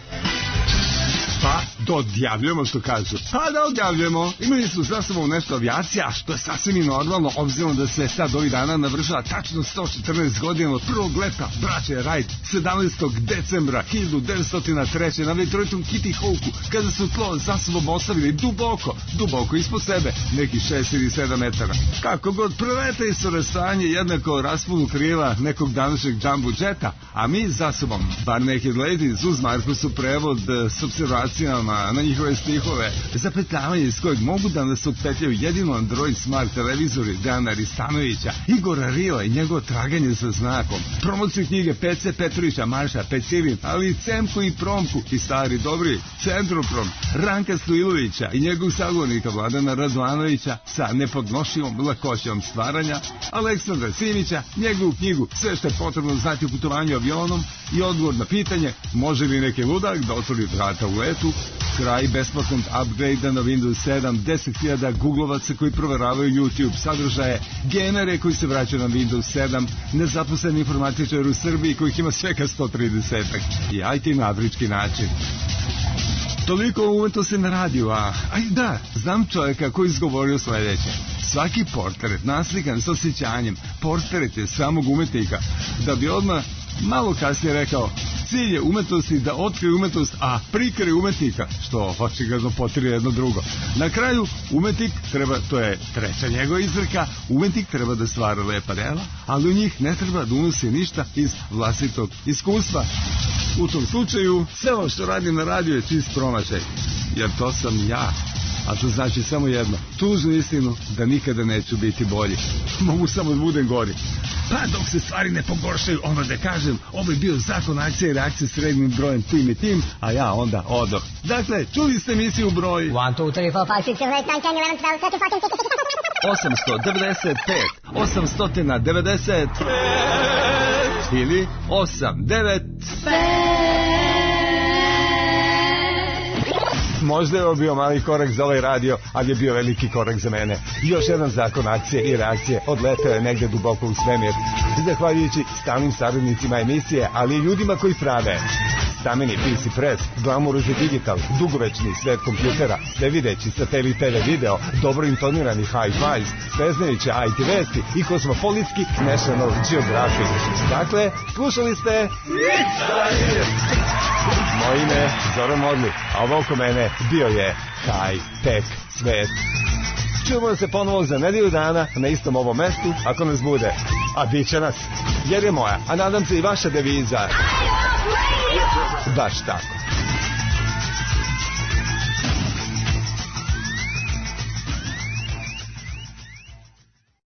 Pa da odjavljujemo, što kažu. Pa da odjavljujemo. Imali su za sobom nešto avijacija, što je sasvim i normalno, obzirom da se sad ovih dana navršava tačno sto četrnaest godina od prvog leta braće Wright, sedamnaestog decembra hiljadu devetsto treće. na Detroitom Kitty Hawku, kada su tlo za sobom ostavili duboko, duboko ispod sebe, neki šest ili sedam metara. Kako god preleta i su rastajanje jednako raspunu krila nekog današnjeg jumbo jeta, a mi za sobom, bar neki ladies, uz Markusu prevod s observacijama na njihove stihove, zapetljavanje iz kojeg mogu da nas otpetljaju jedino Android smart televizori Dejana Ristanovića, Igora Rila i njegovo traganje sa znakom, promociju knjige P C Petrovića, Marša Pecilin, ali i Cemku i Promku i stari dobri Centroprom, Ranka Stojilovića i njegovog sagovornika Vladana Radovanovića sa nepodnošivom lakoćom stvaranja, Aleksandra Simića, njegovu knjigu Sve što je potrebno znati o putovanju avionom i odgovor na pitanje može li neki ludak da otvori vrata u letu, kraj besplatnog upgrade-a na Windows sedam, deset hiljada googlovaca koji proveravaju YouTube sadržaje, gamere koji se vraćaju na Windows sedam, nezaposleni informatičar u Srbiji kojih ima svega sto trideset i I T na afrički način. Toliko o umetnosti na radiju, a, a i da, znam čovjeka koji izgovorio sledeće. Svaki portret naslikan s osjećanjem, portret je samog umetnika, da bi odmah malo kasnije rekao, cilj je umetnosti da otkrije umetnost, a prikrije umetnika, što očigledno potire jedno drugo. Na kraju, umetnik treba, to je treća njegova izreka, umetnik treba da stvara lepa dela, ali u njih ne treba da unosi ništa iz vlastitog iskustva. U tom slučaju, sve ovo što radim na radiju je čist promašaj, jer to sam ja. A to znači samo jedno, tužnu istinu da nikada neću biti bolji. Mogu samo da budem gori. Pa dok se stvari ne pogoršaju, onda da kažem, ovo je bio zakon akcije i reakcije s rednim brojem tim i tim, a ja onda odoh. Dakle, čuli ste emisiju broj jedan, dva, tri, četiri, pet, šest, sedam, osam, devet, deset, osamsto devedeset pet, osamsto devedeset pet ili osam devet Možda je ovo bio mali korak za ovaj radio, ali je bio veliki korak za mene. Još jedan zakon akcije i reakcije odleteo je negde duboko u svemir. Zahvaljujući stalnim saradnicima emisije, ali i ljudima koji prave stameni P C Press, glamurozni digital, dugovečni svet kompjutera, sve videći satelit T V video, dobro intonirani hi-fi, sveznajuće I T vesti i kosmopolitski National Geographic. Dakle, slušali ste moje ime Zoran Modli, a ovo oko mene bio je High-Tech svet. Čujemo se ponovo za nedelju dana na istom ovom mestu, ako nas bude. A bit će nas, jer je moja, a nadam se i vaša deviza. Baš tako.